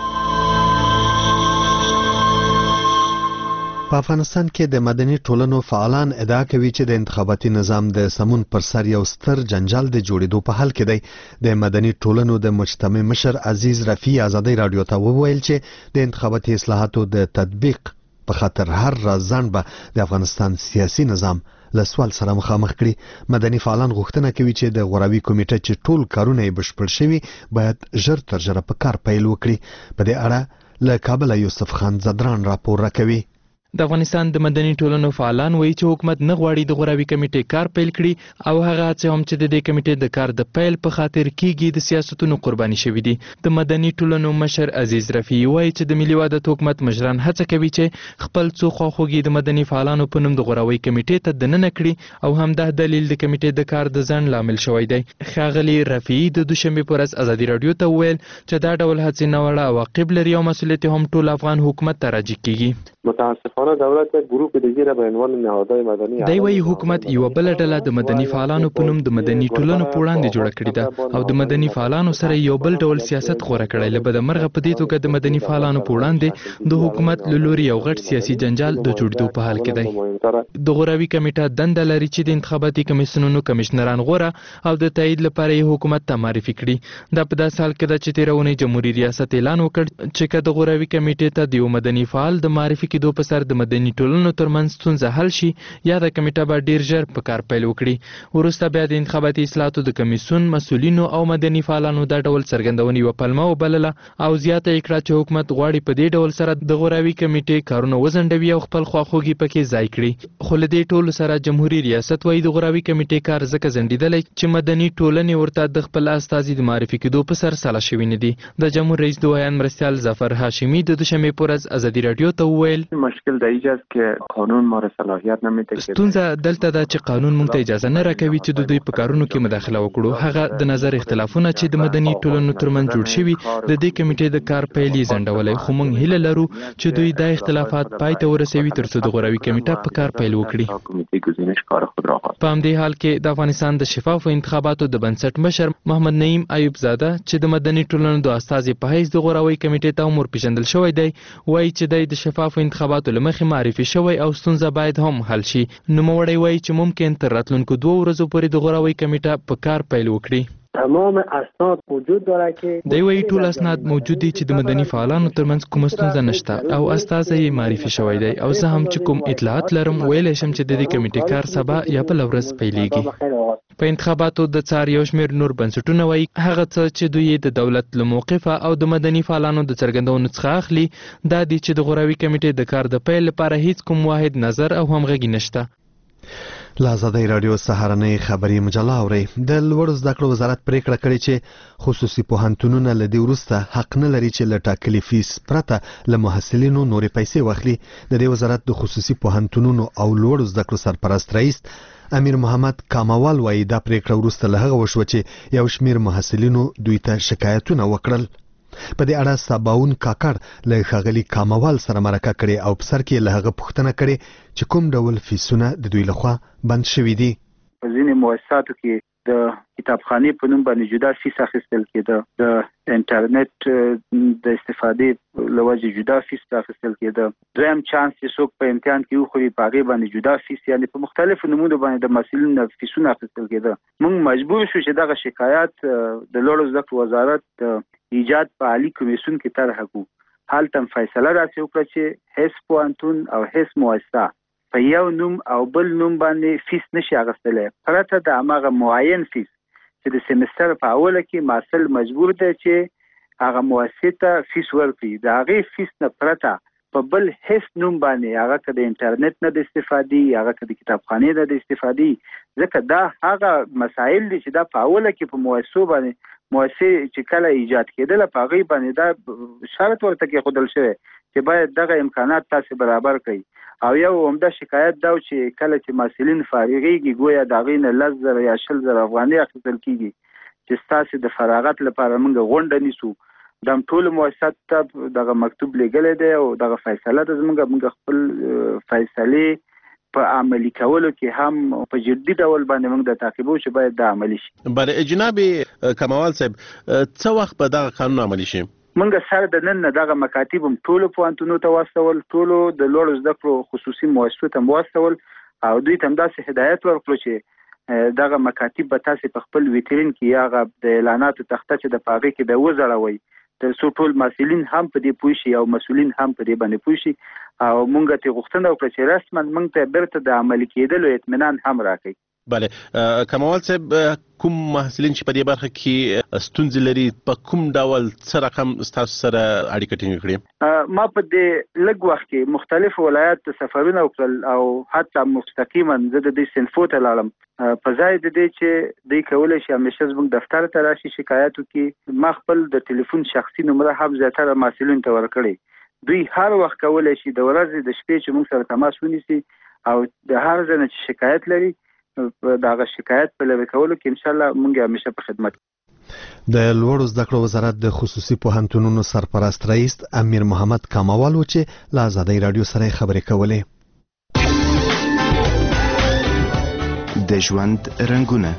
په افغانستان کې د مدني ټولنو فعالان ادعا کوي چې د انتخاباتي نظام د سمون پر سر یو ستر جنجال د جوړېدو په حال کې دی. د مدني ټولنو د مجتمع مشر عزیز رفیع ازادۍ رادیو ته وویل چې د انتخاباتي اصلاحاتو د تطبیق په خاطر هر راز به د افغانستان سیاسي نظام له سوال سره مخامخ کړي. مدني فعالان غوښتنه کوي چې د غوراوي کمیټه چې ټول کارونه یې بشپړ شوي باید ژر تر ژره په کار پیل وکړي. په دې اړه له کابل یوسف خان زدران راپور راکوي. د افغانستان د مدني ټولنو فعالان وایي چې حکومت نه غواړي د غوراوي کمیټې کار پیل کړي او هغه هڅې هم چې د دې کمیټې د کار د پیل په خاطر کیږي د سیاستونو قرباني شوي دي. د مدني ټولنو مشر عزیز رفیع وایي چې د ملي وحدت حکومت مشران هڅه کوي چې خپل څو خواخوږي د مدني فعالانو په نوم د غوراوي کمیټې ته دننه کړي او همدا دلیل د کمیټې د کار د ځنډ لامل شوی دی. ښاغلي رفیع د دوشنبه په ورځ ازادي رادیو ته وویل چې دا ډول هڅې نه وړه عواقب لري او مسؤلیت هم ټول افغان حکومت ته راجع کیږي. متاسفانه دولت گروه دیگه را به عنوان نهادهای مدنی دی وایي حکومت یو بل ډله د مدني فعالانو په نوم د مدني ټولنو په وړاندې جوړه کړې ده او د مدني فعالانو سره یو بل ډول سیاست غوړه کړی. له بده مرغه په دې توګه د مدني فعالانو په وړاندې د حکومت له لوري یو غټ سیاسي جنجال د جوړېدو په حال کې دی. د غوراوي کمیټه دنده لري چې د انتخاباتي کمیسیونونو کمشنران غوره او د تایید لپاره یې حکومت ته معرفي کړي. دا په داسې حال کې ده چې تېرونی جمهوریت ریاست اعلان وکړ چې که د غوراوي کمیټې ته د یو مدني فعال د معرفي کېدو په سر د مدني ټولنو ترمنځ ستونزه حل شي یا د کمیټه به ډیر ژر په کار پیل وکړي. وروسته بیا د انتخاباتي اصلاحاتو د کمیسیون مسؤلینو او مدني فعالانو دا ډول څرګندونې یوه پلمه وبلله او زیاته یې کړه چې حکومت غواړي په دې ډول سره د غوراوي کمیټې کارونه وځنډوي او خپل خواخوږي پکې ځای کړي. خو له دې ټولو سره جمهوریت ریاست وایي د غوراوي کمیټې کار ځکه ځنډېدلی چې مدني ټولنې ورته د خپل استازي د معرفي کېدو په سر سلا شوي نه دي. د جمهور رئیس دویم مرستیال ظفر هاشمي د دوشنبې په ورځ ازادي راډیو ته وویل مشکل در اینجاست که قانون ما را صلاحیت نمیده. ستونزه دلته ده چې قانون مونږ ته اجازه نه راکوي چې د دوی په کارونو کې مداخله وکړو. هغه د نظر اختلافونه چې د مدني ټولنو ترمنځ جوړ شوي د دې کمیټې د کار پیلې ځنډولې، خو مونږ هیله لرو چې دوی دا اختلافات پای ته ورسوي ترڅو د غوراوي کمیټه په کار پیل وکړي. په همدې حال کې د افغانستان د شفافو انتخاباتو د بنسټ مشر محمد نعیم ایوب زاده چې د مدني ټولنو د استازي په حیث د غوراوي کمیټې ته امور پیژندل شوی دی، وایي چې د شفافو انتخاباتو له مخې معرفي شوی او ستونزه باید هم حل شي. نوموړی وایي چې ممکن تر راتلونکو 2 ورځو پورې د غوراوي کمیټه په کار پیل وکړي. تمام اسناد موجود داره که دی وایي ټول اسناد موجود دي چې د مدني فعالانو ترمنځ کومه ستونزه نشته او استازی یې معرفي شوی دی او زه هم چې کوم اطلاعات لرم ویلی شم چې د دې کمیټې کار سبا یا بله ورځ پیلیږي. په انتخاباتو د څار یو شمېر نور بنسټونه وایي هغه څه چې دوی د دولت له موقفه او د مدني فعالانو د څرګندونو څخه اخلي دا دي چې د غوراوي کمیټې د کار د پیل لپاره هیڅ کوم واحد نظر او همغږي نشته. لا آزادۍ راډیو سهارنۍ خبري مجله اورئ. د لوړو زده کړو وزارت پریکړه کړې چې خصوصي پوهنتونونه له دې وروسته حق نه لري چې له ټاکلي فیس پرته له محصلینو نورې پیسې واخلي. د دې وزارت د خصوصي پوهنتونونو او لوړو زده کړو سرپرست رئیس امیر محمد کاموال وایي دا پریکړه وروسته له هغه وشوه چې یو شمېر محصلینو دوی ته شکایتونه وکړل. په دې اړه سباون کاکړ له ښاغلي کاموال سره مرکه کړې او په سر کې له هغه پوښتنه کړې چې کوم ډول فیسونه د دوی لخوا بند شوي دي. په ځینې مؤسساتو کې د کتابخانې په نوم باندې جدا فیس اخیستل کېده، د انټرنیټ د استفادې له وجې جدا فیس اخیستل کېده، دویم چانس چې څوک په امتحان کې وخوري په هغې باندې جدا فیس، یعنې په مختلفو نومونو باندې د محصلینو فیسونه اخیستل کېده. موږ مجبور شو چې دغه شکایات د لوړو زده کړو وزارت ایجاد په عالی کمیسیون کې طرح کړو. هلته فیصله راسې وکړه چې هیڅ پوهنتون او هیڅ مؤسسه په یو نوم او بل نوم باندې فیس نشي اخیستلی پرته د هماغه معین فیس چې د سیمستر په اوله کې محصل مجبور دی چې هغه مؤسسې ته فیس ورکړي. د هغې فیس نه پرته په بل هیڅ نوم باندې هغه که د انټرنیټ نه د استفادې، هغه که د کتابخانې نه د استفادې، ځکه دا هغه مسایل دي چې دا په اوله کې په مؤسسو باندې مؤسسې چې کله ایجاد کېدله په هغې باندې دا شرط ورته کېښودل شوی چې باید دغه امکانات تاسې برابر کړئ. او یو عمده شکایت دا چې کله چې محصلین فارغېږي ګویا د هغې نه 10,000 یا 20,000 افغانۍ اخیستل کېږي چې ستاسې د فراغت لپاره موږ غونډه نیسو. دا ټولو مؤسساتو ته دغه مکتوب لیږلی دی او دغه فیصله ده زموږ خپل فیصلې په عملي کولو کې هم په جدي ډول باندې موږ د تعقیبو چې باید دا عملي شي. بله جناب کمال صاحب څه وخت به دغه قانون عملي شي؟ موږ سره د نن نه دغه مکاتب هم ټولو پوهنتونونو ته واستول، ټولو د لوړو زده کړو خصوصي مؤسسو ته واستول او دوی ته همداسې هدایت ورکړو چې دغه مکاتب به تاسې په خپل ویترین کې یا هغه د اعلاناتو تخته چې د په هغې کې به وځړوئ تر څو ټول محصلین هم په دې پوه شي او مسؤلین هم په دې باندې پوه شي او موږ ته غوښتنه وکړه چې رسما موږ ته بیرته د عملي کېدلو اطمینان هم راکړي. بله کمال صاحب کوم محصلین چې په دې برخه کې ستونزې لري په کوم ډول څه رقم ستاسو سره اړیکه ټینګه کړې؟ ما په دې لږ وخت کې مختلف ولایات سفرونه وکړل او حتی مستقیما زه د دې سنفو ته لاړم په ځای د دې چې دوی کولی شي همیشه زموږ دفتر ته راشي شکایت وکړي. ما خپل د ټلیفون شخصي نمره هم زیاتره محصلینو ته ورکړی. دوی هر وخت کولی شي د ورځې د شپې چې موږ سره تماس ونیسي او د هر ځای نه چې شکایت لري دغه شکایت په لرې کولو کې انشاءالله موږ همیشه په خدمت. د لوړو زده کړو وزارت د خصوصي پوهنتونونو سرپرست رئیس امیر محمد کاموال و چې له آزادۍ راډیو سره خبرې کولې. د ژوند رنګونه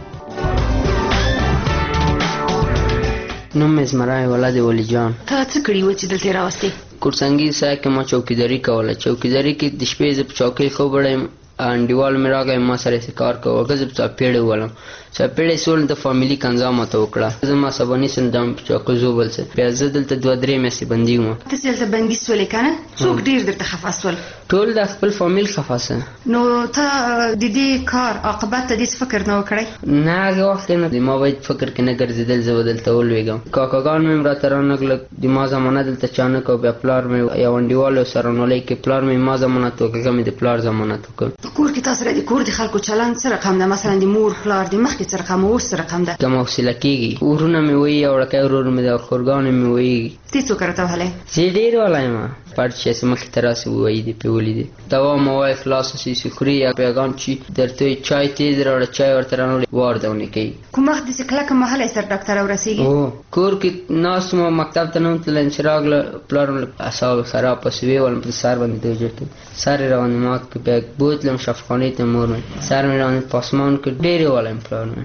نوم مې زمرای ولادي ولی جان. ته څه کړي و چې دلته راوستې؟ کورسنګي سای کې ما چوکیداری کوله. چوکیداری کې د شپې ز په چوکۍ خو بړم انډیوال مې راغی ما سره کار کوه غزب چاپېړې ولم چاپېړې سول د فاميلي کنځامه ته وکړه زما سباني سندم چاکو زوبل څه بیا زه دلته 2-3 میاشتې بندي وم. ته دلته بندي سولې کنه څوک ډیر درته خفه سول؟ ټول د خپل فامیل خفه سه. نو ته د دې کار عاقبت ته دې فکر نه وکړې؟ نه هغه وخت نه ما باید فکر کې نه ګرځیدل زه دلته ولويګم. کاکاګان مې راته رانغل د ما زمانه دلته چانه کو بیا پلار مې یو انډیوال سره نو لکه پلار مې ما زمانه تو کې مې د پلار زمانه تو کو کور کې تاسو را دي کور د خلکو چلند سره رقم ده مثلا د مور پلار د مخکې سره رقم او سره رقم ده کوم وسیله کیږي ورونه مې وی او لکه ورور مې د خورګان مې وی تی څو کرته وهله زه ډیر ولایم پرچه سمک تراسی ویدی پیولیدی دوا موای خلاص سی سکری یا پیغام چی در توی چای تیز را چای ورترانو واردونه کی کوم وخت د کلک محل سر ډاکټر ورسیږي او کور کې ناس مو مکتب ته نوم تل انشراغ له پلان اصحاب خراب پسوي ول په سر باندې دوجته سر روان ما کې بیگ بوتلم شفقانی ته مور سر مې روان پاسمان کې ډېر ولم پلان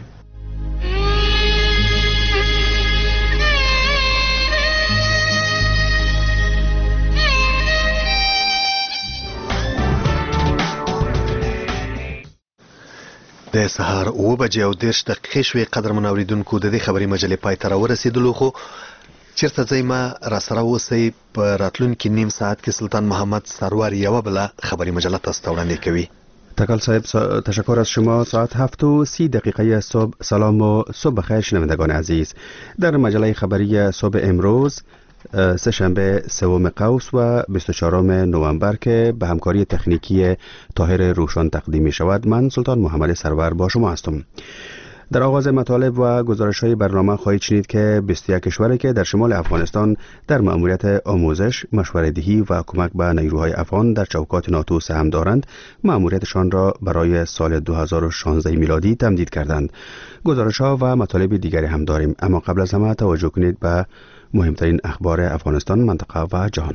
د سهار 9:30 شوې قدر منوریدونکو د دې خبري مجلې پای ته راورسېدلو خو چیرته ځای ما را سره اوسئ په راتلونکي نیم ساعت کې سلطان محمد سرور یوه بله خبري مجله تاسو ته وړاندې کوي. تکل صاحب تشکر از شما. ساعت 7:30 صبح. سلام و صبح بخیر شنوندگان عزیز. در مجله خبری صبح امروز سه‌شنبه 3 قوس و 24 نوامبر که به همکاری تکنیکی طاهر روشن تقدیم می شود، من سلطان محمد سرور با شما هستم. در آغاز مطالب و گزارش‌های برنامه خواهید شنید که 21 کشوری که در شمال افغانستان در مأموریت آموزش، مشوره‌دهی و کمک به نیروهای افغان در چوکات ناتو سهم دارند، مأموریتشان را برای سال 2016 میلادی تمدید کردند. گزارش‌ها و مطالب دیگری هم داریم، اما قبل از همه توجه کنید به مهمترین اخبار افغانستان، منطقه و جهان.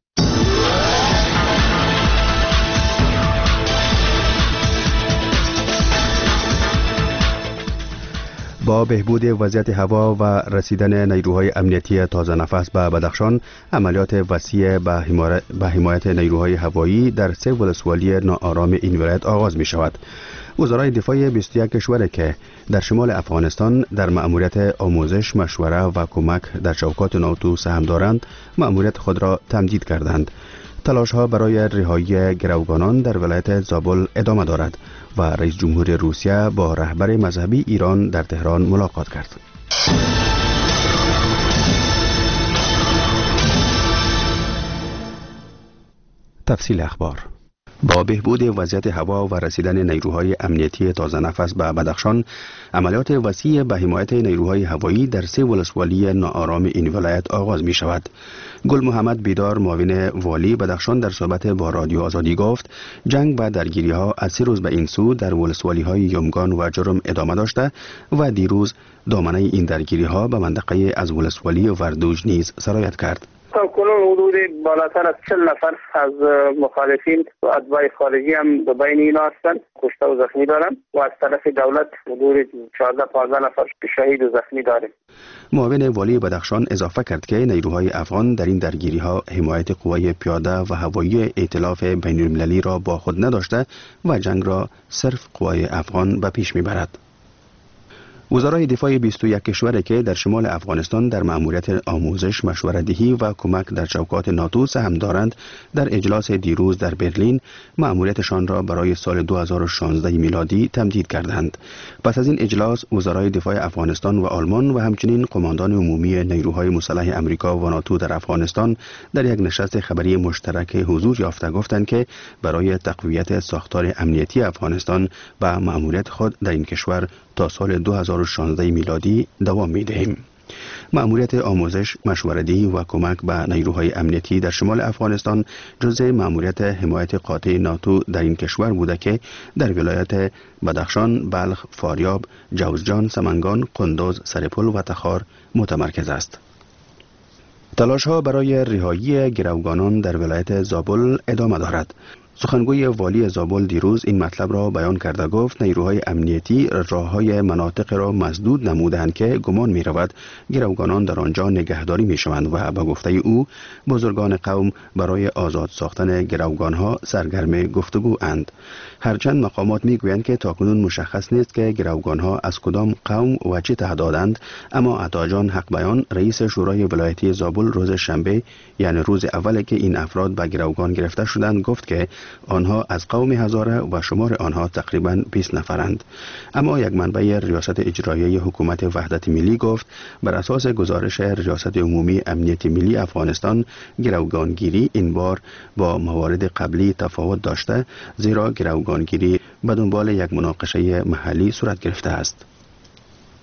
با بهبود وضعیت هوا و رسیدن نیروهای امنیتی تازه نفس به بدخشان، عملیات وسیع به حمایت نیروهای هوایی در 3 ولسوالی ناآرام این ولایت آغاز می شود. وزرای دفاع 21 کشور که در شمال افغانستان در مأموریت آموزش، مشوره و کمک در چوکات ناتو سهم دارند، مأموریت خود را تمدید کردند. تلاش‌ها برای رهایی گروگانان در ولایت زابل ادامه دارد و رئیس جمهور روسیه با رهبر مذهبی ایران در تهران ملاقات کرد. تفصیل اخبار. با بهبود وضعیت هوا و رسیدن نیروهای امنیتی تازه نفس به بدخشان، عملیات وسیع به حمایت نیروهای هوایی در 3 ولسوالی ناآرام این ولایت آغاز می شود. گل محمد بیدار، معاون والی بدخشان، در صحبت با رادیو آزادی گفت جنگ و درگیری ها از 3 روز به این سو در ولسوالی های یمگان و جرم ادامه داشته و دیروز دامنه این درگیری ها به منطقه از ولسوالی وردوج نیز سرایت کرد. تا کنون حدود بالاتر از 40 نفر از مخالفین و اتباع خارجی هم به بین اینا هستند، کشته و زخمی دارند و از طرف دولت حدود 14-15 نفر شهید و زخمی داریم. معاون والی بدخشان اضافه کرد که نیروهای افغان در این درگیری ها حمایت قوای پیاده و هوایی ائتلاف بین المللی را با خود نداشته و جنگ را صرف قوای افغان به پیش میبرد. وزرای دفاع 21 کشور که در شمال افغانستان در مأموریت آموزش، مشوره‌دهی و کمک در چوکات ناتو سهم دارند، در اجلاس دیروز در برلین مأموریتشان را برای سال 2016 میلادی تمدید کردند. پس از این اجلاس، وزرای دفاع افغانستان و آلمان و همچنین قماندان عمومی نیروهای مسلح امریکا و ناتو در افغانستان در یک نشست خبری مشترک حضور یافته گفتند که برای تقویت ساختار امنیتی افغانستان و مأموریت خود در این کشور تا سال 2016 میلادی دوام می‌دهیم. مأموریت آموزش، مشوره‌دهی و کمک به نیروهای امنیتی در شمال افغانستان جزء مأموریت حمایت قاطع ناتو در این کشور بوده که در ولایت بدخشان، بلخ، فاریاب، جوزجان، سمنگان، قندوز، سرپل و تخار متمرکز است. تلاش‌ها برای رهایی گروگانان در ولایت زابل ادامه دارد. سخنگوی والی زابل دیروز این مطلب را بیان کرده گفت نیروهای امنیتی راههای مناطق را مسدود نمودند که گمان می رود گروگانان در آنجا نگهداری می شوند و به گفته او بزرگان قوم برای آزاد ساختن گروگانها سرگرم گفتگو اند. هرچند مقامات می گویند که تاکنون مشخص نیست که گروگانها از کدام قوم و چه تعدادند، اما عطاجان حق بیان رئیس شورای ولایتی زابل روز شنبه، یعنی روز اولی که این افراد به گروگان گرفته شدند، گفت که آنها از قوم هزاره و شمار آنها تقریباً 20 نفرند. اما یک منبع ریاست اجرایی حکومت وحدت ملی گفت بر اساس گزارش ریاست عمومی امنیت ملی افغانستان گروگانگیری این بار با موارد قبلی تفاوت داشته، زیرا گروگانگیری به دنبال یک مناقشه محلی صورت گرفته است.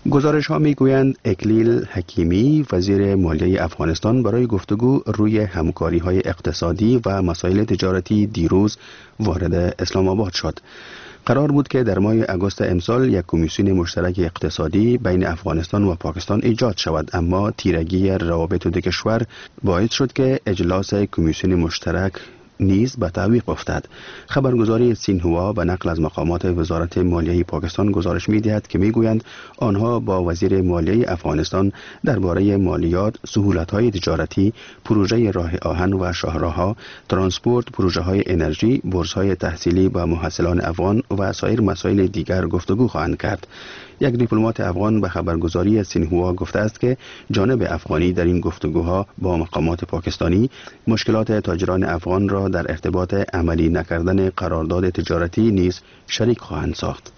گزارش ها میگویند اکلیل حکیمی وزیر مالیه افغانستان برای گفتگو روی همکاری های اقتصادی و مسائل تجارتی دیروز وارد اسلام آباد شد. قرار بود که در ماه اگست امسال یک کمیسیون مشترک اقتصادی بین افغانستان و پاکستان ایجاد شود، اما تیرگی روابط دو کشور باعث شد که اجلاس کمیسیون مشترک نیز به تعویق افتاد. خبرگزاری سینهوا به نقل از مقامات وزارت مالیه پاکستان گزارش می‌دهد که می‌گویند آنها با وزیر مالیه افغانستان درباره مالیات، سهولت‌های تجارتی، پروژه راه آهن و شاهراه‌ها، ترانسپورت، پروژه‌های انرژی، بورس‌های تحصیلی به محصلان افغان و سایر مسائل دیگر گفتگو خواهند کرد. یک دیپلمات افغان به خبرگزاری سینهوا گفته است که جانب افغانی در این گفتگوها با مقامات پاکستانی مشکلات تاجران افغان را در ارتباط عملی نکردن قرارداد تجارتی نیز شریک خواهند ساخت.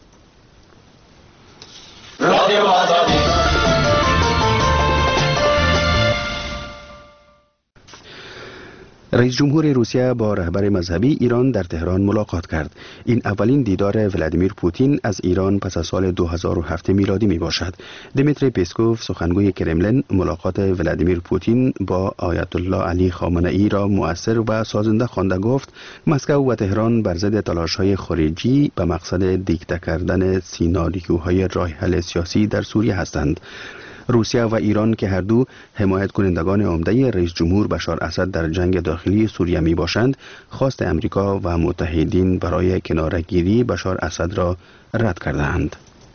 رئیس جمهور روسیه با رهبر مذهبی ایران در تهران ملاقات کرد. این اولین دیدار ولادیمیر پوتین از ایران پس از سال 2007 میلادی می باشد. دیمیتری پیسکوف سخنگوی کرملین ملاقات ولادیمیر پوتین با آیت الله علی خامنه ای را مؤثر و سازنده خوانده گفت مسکو و تهران بر ضد تلاش‌های خارجی به مقصد دیکته کردن سیناریوهای راه حل سیاسی در سوریه هستند. روسیه و ایران که هر دو حمایت کنندگان عمده رئیس جمهور بشار اسد در جنگ داخلی سوریه می باشند، خواست امریکا و متحدین برای کناره‌گیری بشار اسد را رد کردند.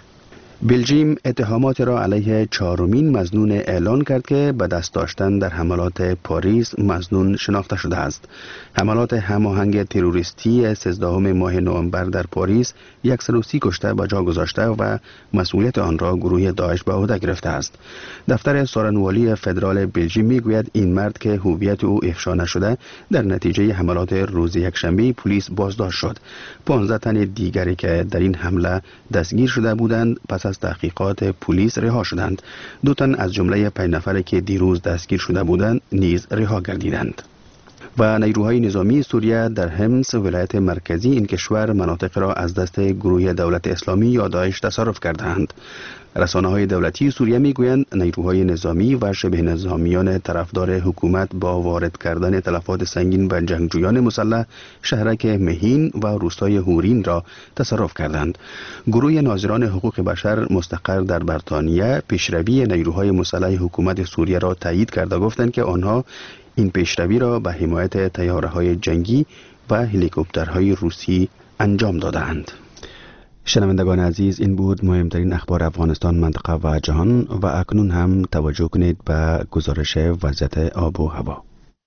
بلژیم اتهامات را علیه چهارمین مظنون اعلان کرد که به دست داشتن در حملات پاریس مظنون شناخته شده است. حملات هماهنگ تروریستی 13 ماه نوامبر در پاریس 130 کشته به جا گذاشته و مسئولیت آن را گروه داعش به عهده گرفته است. دفتر سارنوالی فدرال بلژیم میگوید این مرد که هویت او افشا نشده در نتیجه حملات روز یکشنبه پلیس بازداشت شد. 15 تن دیگری که در این حمله دستگیر شده بودند پس از تحقیقات پلیس رها شدند. 2 تن از جمله 5 نفری که دیروز دستگیر شده بودند نیز رها گردیدند. و نیروهای نظامی سوریه در حمص ولایت مرکزی این کشور مناطق را از دست گروه دولت اسلامی یا داعش تصرف کردند. رسانه‌های دولتی سوریه میگویند نیروهای نظامی و شبه نظامیان طرفدار حکومت با وارد کردن تلفات سنگین به جنگجویان مسلح شهرک مهین و روستای هورین را تصرف کردند. گروه ناظران حقوق بشر مستقر در بریتانیا پیشروی نیروهای مسلح حکومت سوریه را تایید کرده گفتند که آنها این پیشروی را به حمایت طیاره‌های جنگی و هلیکوپترهای روسی انجام دادند. شنوندگان عزیز، این بود مهمترین اخبار افغانستان، منطقه و جهان و اکنون هم توجه کنید به گزارش وضعیت آب و هوا.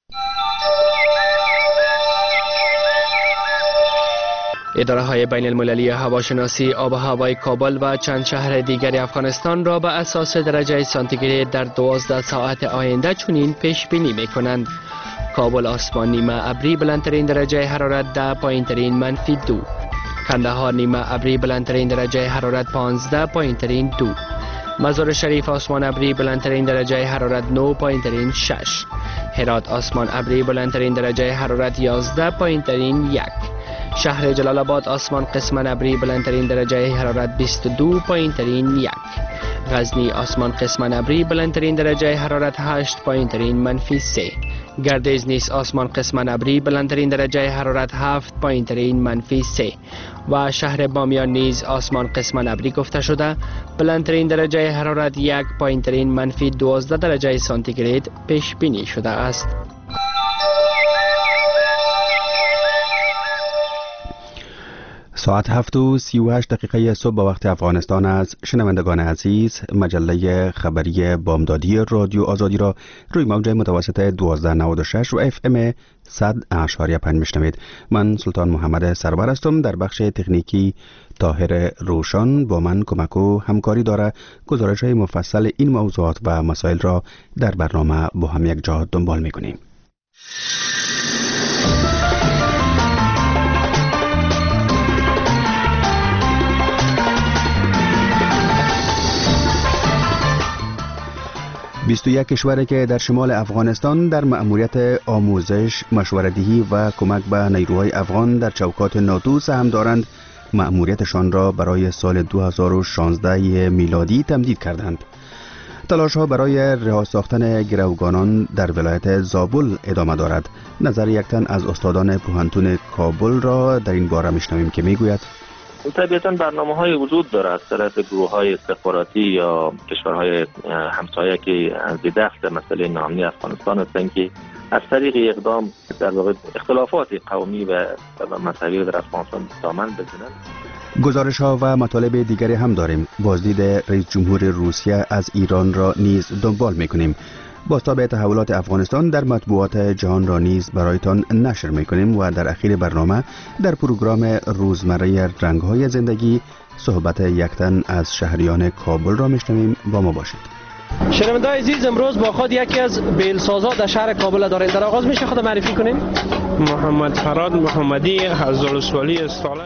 اداره های بین المللی هواشناسی آب و هوای کابل و چند شهر دیگر افغانستان را به اساس درجه سانتیگراد در 12 ساعت آینده چنین پیش بینی می کنند. کابل آسمان نیمه ابری بلندترین درجه حرارت 10، پایینترین منفی 2. کندهار نیمه ابری بلندترین درجه حرارت 15، پایینترین 2. مزار شریف آسمان ابری بلندترین درجه حرارت 9، پایینترین 6. هرات آسمان ابری بلندترین درجه حرارت 11، پایینترین 1. شهر جلال آباد آسمان قسما ابری بلندترین درجه حرارت 22، پایینترین 1. غزنی آسمان قسما ابری بلندترین درجه حرارت 8، پایینترین منفی 3. گردیز نیز آسمان قسما ابری بلندترین درجه حرارت 7، پایینترین منفی 3. و شهر بامیان نیز آسمان قسما ابری گفته شده بلندترین درجه حرارت 1، پایینترین منفی 12 درجه سانتیگراد پیش بینی شده است. ساعت 7:38 صبح به وقت افغانستان است. شنوندگان عزیز، مجله خبری بامدادی رادیو آزادی را روی موج متوسط 1296 و FM 100.5 میشنوید. من سلطان محمد سرور هستم. در بخش تکنیکی طاهر روشن با من کمک و همکاری داره. گزارش های مفصل این موضوعات و مسائل را در برنامه با هم یک جا دنبال میکنیم. بیست کشوری که در شمال افغانستان در مأموریت آموزش، مشوره‌دهی و کمک به نیروهای افغان در چوکات ناتو سهم دارند، مأموریتشان را برای سال 2016 میلادی تمدید کردند. تلاش ها برای رها ساختن گروگانان در ولایت زابل ادامه دارد. نظر یک تن از استادان پوهنتون کابل را در این باره میشنویم که میگوید طبیعتاً برنامه‌های وجود دارد از طرف گروه‌های استخباراتی یا کشورهای همسایه که از دست مسئله ناامنی افغانستان هستند که از طریق اقدام در واقع اختلافات قومی و مذهبی در افغانستان دامن بزنند. گزارش ها و مطالب دیگری هم داریم. بازدید رئیس جمهور روسیه از ایران را نیز دنبال میکنیم. بازتاب تحولات افغانستان در مطبوعات جهان را نیز برایتان نشر میکنیم و در اخیر برنامه در پروگرام روزمره رنگ‌های زندگی صحبت یک تن از شهریان کابل را میشنویم. با ما باشید. شنونده‌های عزیز، امروز با خود یکی از بیلسازا در شهر کابل داریم. در آغاز میشه خود معرفی کنیم؟ محمد فراد محمدی از ولسوالی استاله.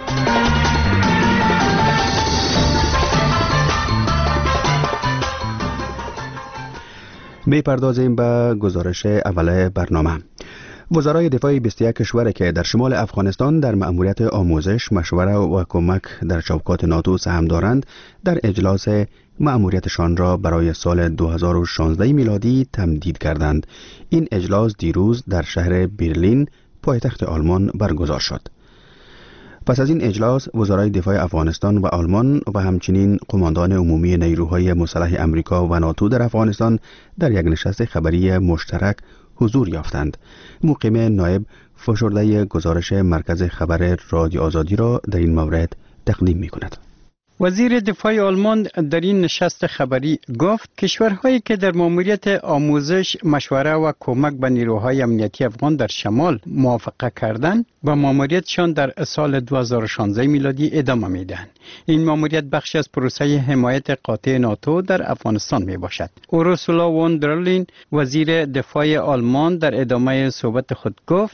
میپردازیم به گزارش اول برنامه. وزرای دفاع 21 کشور که در شمال افغانستان در مأموریت آموزش، مشوره و کمک در چوکات ناتو سهم دارند، در اجلاس مأموریتشان را برای سال 2016 میلادی تمدید کردند. این اجلاس دیروز در شهر برلین، پایتخت آلمان برگزار شد. پس از این اجلاس وزرای دفاع افغانستان و آلمان و همچنین قماندان عمومی نیروهای مسلح امریکا و ناتو در افغانستان در یک نشست خبری مشترک حضور یافتند. مقیم نایب فشرده گزارش مرکز خبر رادیو آزادی را در این مورد تقدیم می کند. وزیر دفاع آلمان در این نشست خبری گفت کشورهایی که در مأموریت آموزش، مشوره و کمک به نیروهای امنیتی افغان در شمال موافقه کردند و مأموریتشان در سال 2016 میلادی ادامه میدهند. این مأموریت بخشی از پروسه حمایت قاطع ناتو در افغانستان می باشد. اورسولا وون در لین، وزیر دفاع آلمان، در ادامه صحبت خود گفت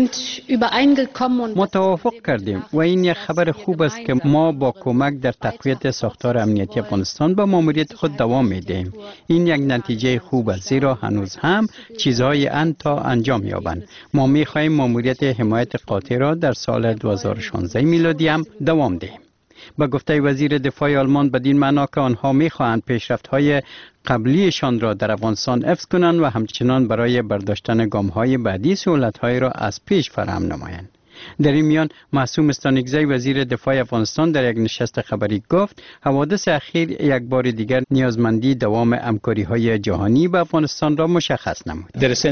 ما توافق کردیم و این یک خبر خوب است که ما با کمک در تقویت ساختار امنیتی افغانستان به مأموریت خود دوام میدهیم. این یک نتیجه خوب است زیرا هنوز هم چیزهای تا انجام یابند. ما می‌خواهیم مأموریت حمایت قاطع را در سال 2016 میلادی هم دوام دهیم. به گفته وزیر دفاع آلمان بدین معنا که آنها می‌خواهند پیشرفت‌های قبلیشان را در افغانستان حفظ کنند و همچنان برای برداشتن گام‌های بعدی سهولت‌های را از پیش فراهم نمایند. در این میان معصوم استانکزی وزیر دفاع افغانستان در یک نشست خبری گفت حوادث اخیر یک بار دیگر نیازمندی دوام همکاری‌های جهانی با افغانستان را مشخص نمود.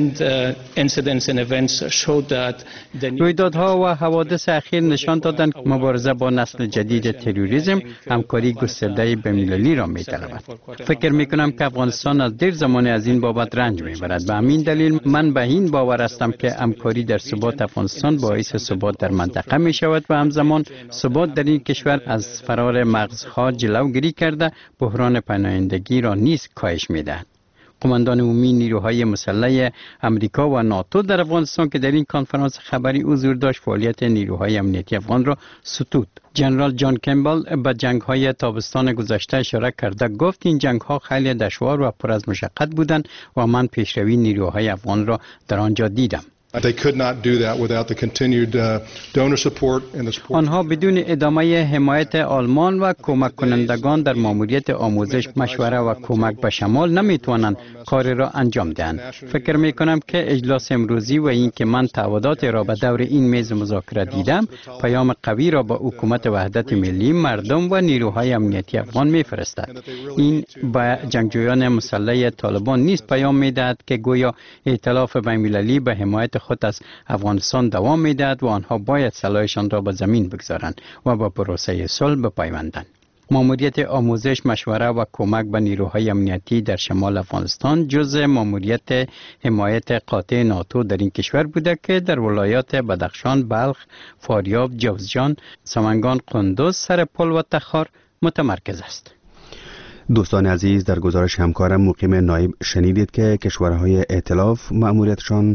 رویدادها و حوادث اخیر نشان دادند که مبارزه با نسل جدید تروریسم همکاری گسترده بین‌المللی را می‌طلبد. فکر می‌کنم که افغانستان از دیر زمان از این بابت رنج می‌برد. به همین دلیل من به این باور هستم که همکاری در ثبات افغانستان باعث ثبات در منطقه می شود و همزمان ثبات در این کشور از فرار مغزها جلوگیری کرده بحران پناهندگی را نیز کاهش می دهد. قماندان عمومی نیروهای مسلح امریکا و ناتو در افغانستان که در این کنفرانس خبری حضور داشت فعالیت نیروهای امنیتی افغان را ستود. جنرال جان کمبل به جنگ‌های تابستان گذشته اشاره کرده گفت این جنگ‌ها خیلی دشوار و پر از مشقت بودند و من پیشروی نیروهای افغان را در آنجا دیدم. آنها بدون ادامه حمایت آلمان و کمک کنندگان در مأموریت آموزش، مشوره و کمک به شمال نمیتوانند کار را انجام دهند. فکر میکنم که اجلاس امروزی و این که من تعهدات را به دور این میز مذاکره دیدم پیام قوی را به حکومت وحدت ملی، مردم و نیروهای امنیتی افغان میفرستد. این به جنگجویان مسلح طالبان نیز پیام میدهد که گویا ائتلاف بین‌المللی به حمایت خود از افغانستان دوام میدهد و آنها باید سلاحشان را به زمین بگذارند و با پروسه صلح بپیوندند. مأموریت آموزش، مشوره و کمک به نیروهای امنیتی در شمال افغانستان جزء مأموریت حمایت قاطع ناتو در این کشور بوده که در ولایات بدخشان، بلخ، فاریاب، جوزجان، سمنگان، قندوز، سرپل و تخار متمرکز است. دوستان عزیز، در گزارش همکارم مقیم نایب شنیدید که کشورهای ائتلاف مأموریتشان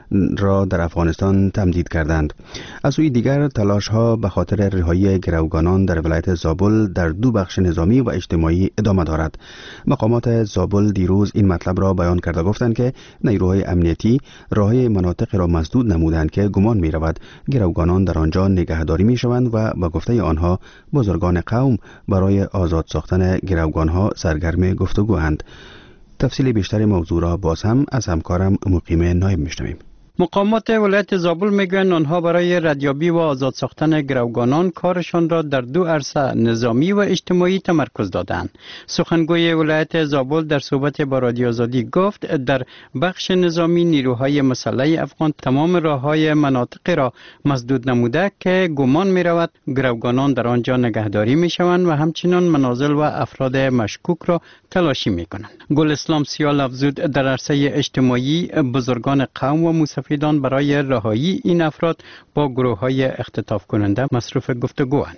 را در افغانستان تمدید کردند. از سوی دیگر تلاش ها به خاطر رهایی گروگانان در ولایت زابل در دو بخش نظامی و اجتماعی ادامه دارد. مقامات زابل دیروز این مطلب را بیان کرده گفتند که نیروهای امنیتی راههای مناطق را مسدود نمودند که گمان می رود گروگانان در آنجا نگهداری می شوند و به گفته آنها بزرگان قوم برای آزاد ساختن گروگانها سرگرم گفتگواند. تفصیل بیشتر موضوع را باز هم از همکارم مقیم نایب میشنویم. مقامات ولایت زابل میگویند آنها برای ردیابی و آزاد ساختن گروگانان کارشان را در دو عرصه نظامی و اجتماعی تمرکز دادند. سخنگوی ولایت زابل در صحبت با رادیو آزادی گفت در بخش نظامی نیروهای مسلح افغان تمام راههای مناطق را مسدود نموده که گمان میرود گروگانان در آنجا نگهداری میشوند و همچنین منازل و افراد مشکوک را تلاشی میکنند. گل اسلام سیال افزود در عرصه اجتماعی بزرگان قوم و مستفیدان برای رهایی این افراد با گروه‌های اختطاف کننده مصروف گفتگواند.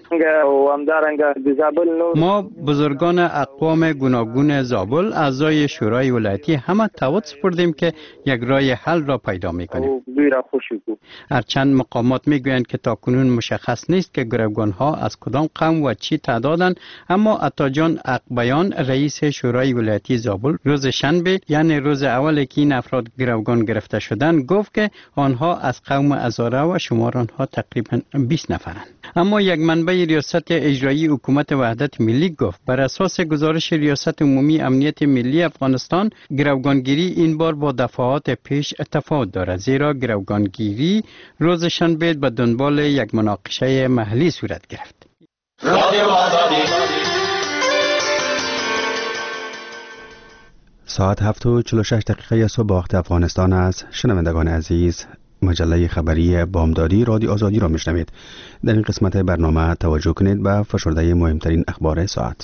ما بزرگان اقوام گوناگون زابل اعضای شورای ولایتی همه تعهد سپردیم که یک راه حل را پیدا می‌کنیم. هرچند مقامات میگویند که تاکنون مشخص نیست که گروگان‌ها از کدام قوم و چی تعدادند، اما عطاجان اقبیان رئیس شورای ولایتی زابل روز شنبه یعنی روز اولی که این افراد گروگان گرفته شدند گفت که آنها از قوم هزاره و شمار آنها تقریبا 20 نفرند. اما یک منبع ریاست اجرایی حکومت وحدت ملی گفت بر اساس گزارش ریاست عمومی امنیت ملی افغانستان گروگانگیری این بار با دفعات پیش تفاوت دارد، زیرا گروگانگیری روز شنبه به دنبال یک مناقشه محلی صورت گرفت. ساعت 7:46 صبح وقت افغانستان است. شنوندگان عزیز، مجله خبری بامدادی رادیو آزادی را میشنوید. در این قسمت برنامه توجه کنید به فشرده مهمترین اخبار ساعت.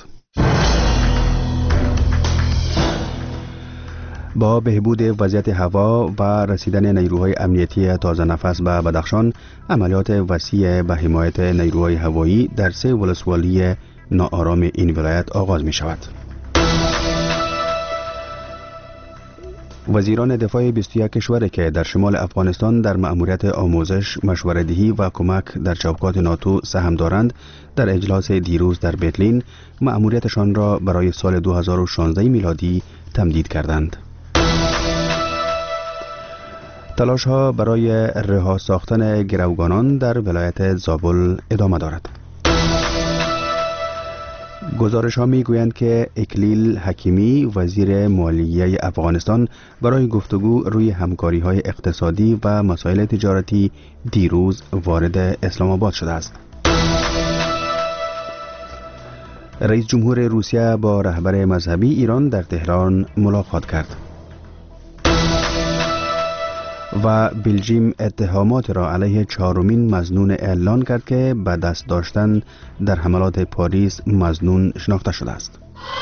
با بهبود وضعیت هوا و رسیدن نیروهای امنیتی تازه نفس به بدخشان، عملیات وسیع به حمایت نیروهای هوایی در 3 ولسوالی ناآرام این ولایت آغاز می شود. وزیران دفاع 21 کشور که در شمال افغانستان در مأموریت آموزش، مشوره‌دهی و کمک در چوکات ناتو سهم دارند، در اجلاس دیروز در برلین مأموریتشان را برای سال 2016 میلادی تمدید کردند. تلاش‌ها برای رها ساختن گروگانان در ولایت زابل ادامه دارد. گزارش ها می گویند که اکلیل حکیمی وزیر مالیه افغانستان برای گفتگو روی همکاری های اقتصادی و مسائل تجارتی دیروز وارد اسلام آباد شده است. رئیس جمهور روسیه با رهبر مذهبی ایران در تهران ملاقات کرد و بلژیم اتهامات را علیه 4مین مظنون اعلان کرد که به دست داشتن در حملات پاریس مظنون شناخته شده است.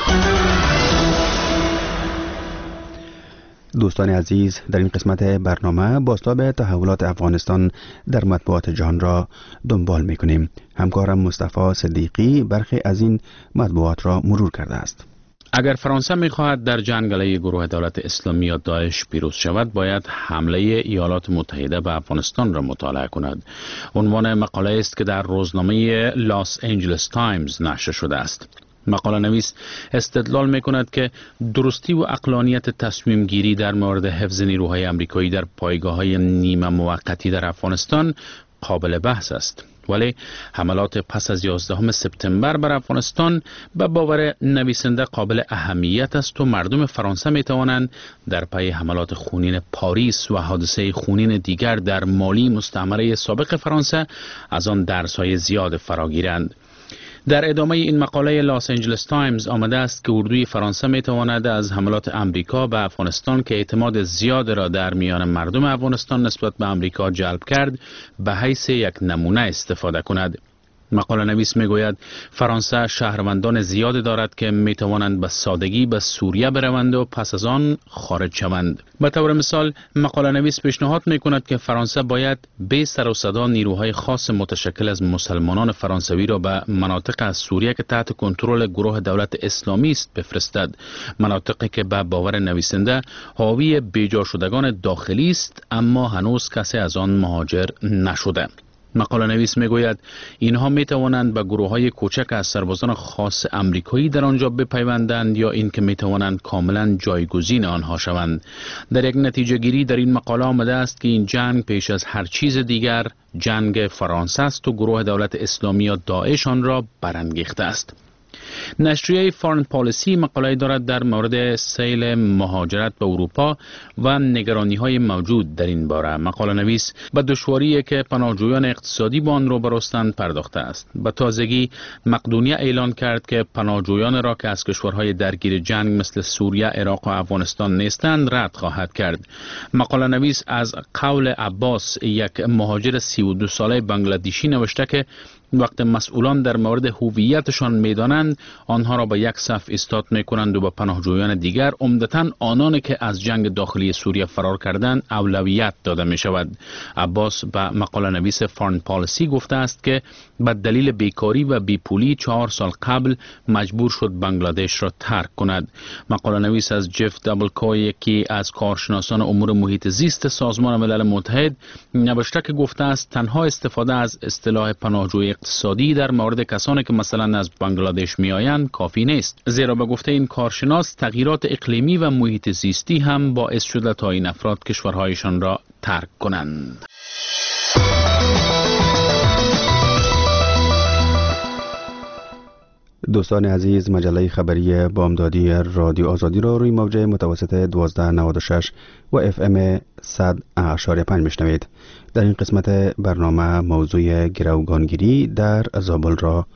دوستان عزیز، در این قسمت برنامه بازتاب تحولات افغانستان در مطبوعات جهان را دنبال می‌کنیم. همکارم مصطفی صدیقی برخی از این مطبوعات را مرور کرده است. اگر فرانسه می‌خواهد در جنگ علیه گروه دولت اسلامی یا داعش پیروز شود، باید حمله ایالات متحده به افغانستان را مطالعه کند. عنوان مقاله است که در روزنامه لاس انجلس تایمز نشر شده است. مقاله نویس استدلال می‌کند که درستی و عقلانیت تصمیم گیری در مورد حفظ نیروهای آمریکایی در پایگاه‌های نیمه موقتی در افغانستان قابل بحث است. ولی حملات پس از 11 سپتامبر بر افغانستان به باور نویسنده قابل اهمیت است و مردم فرانسه می توانند در پی حملات خونین پاریس و حادثه خونین دیگر در مالی مستعمره سابق فرانسه از آن درس‌های زیاد فراگیرند. در ادامه این مقاله لاس انجلس تایمز آمده است که اردوی فرانسه می تواند از حملات امریکا به افغانستان که اعتماد زیاد را در میان مردم افغانستان نسبت به امریکا جلب کرد، به حیث یک نمونه استفاده کند. مقاله نویس میگوید فرانسه شهروندان زیادی دارد که میتوانند به سادگی به سوریه بروند و پس از آن خارج شوند. به طور مثال مقاله نویس پیشنهاد میکند که فرانسه باید بی سر و صدا نیروهای خاص متشکل از مسلمانان فرانسوی را به مناطق از سوریه که تحت کنترل گروه دولت اسلامی است بفرستد، مناطقی که به باور نویسنده حاوی بیجا شدگان داخلی است اما هنوز کسی از آن مهاجر نشده. مقاله نویس میگوید اینها می توانند به گروه های کوچک از سربازان خاص امریکایی در آنجا بپیوندند یا اینکه می توانند کاملا جایگزین آنها شوند. در یک نتیجه گیری در این مقاله آمده است که این جنگ پیش از هر چیز دیگر جنگ فرانسه است و گروه دولت اسلامی یا داعش آن را برانگیخته است. نشریه فارن پالیسی مقاله دارد در مورد سیل مهاجرت به اروپا و نگرانی های موجود در این باره. مقاله نویس به دشواری که پناهجویان اقتصادی با آن روبرو هستند پرداخته است. به تازگی مقدونیه اعلان کرد که پناهجویان را که از کشورهای درگیر جنگ مثل سوریه، عراق و افغانستان نیستند رد خواهد کرد. مقاله نویس از قول عباس، یک مهاجر 32 ساله بنگلادیشی، نوشته که وقت مسئولان در مورد هویتشان میدانند آنها را به یک صف ایستاد میکنند و به پناهجویان دیگر، عمدتاً آنانی که از جنگ داخلی سوریه فرار کردند، اولویت داده می شود. عباس به مقاله نویس فارن پالیسی گفته است که به دلیل بیکاری و بیپولی 4 سال قبل مجبور شد بنگلادش را ترک کند. مقاله نویس از جف دابلکو، یکی از کارشناسان امور محیط زیست سازمان ملل متحد، نوشته که گفته است تنها استفاده از اصطلاح پناهجوی اقتصادی در مورد کسانی که مثلا از بنگلادش میآیند کافی نیست، زیرا به گفته این کارشناس تغییرات اقلیمی و محیط زیستی هم باعث شده تا این افراد کشورهایشان را ترک کنند. دوستان عزیز، مجله خبری بامدادی رادیو آزادی را روی موج متوسط 1296 و FM 100.5 میشنوید. در این قسمت برنامه موضوع گروگانگیری در زابل را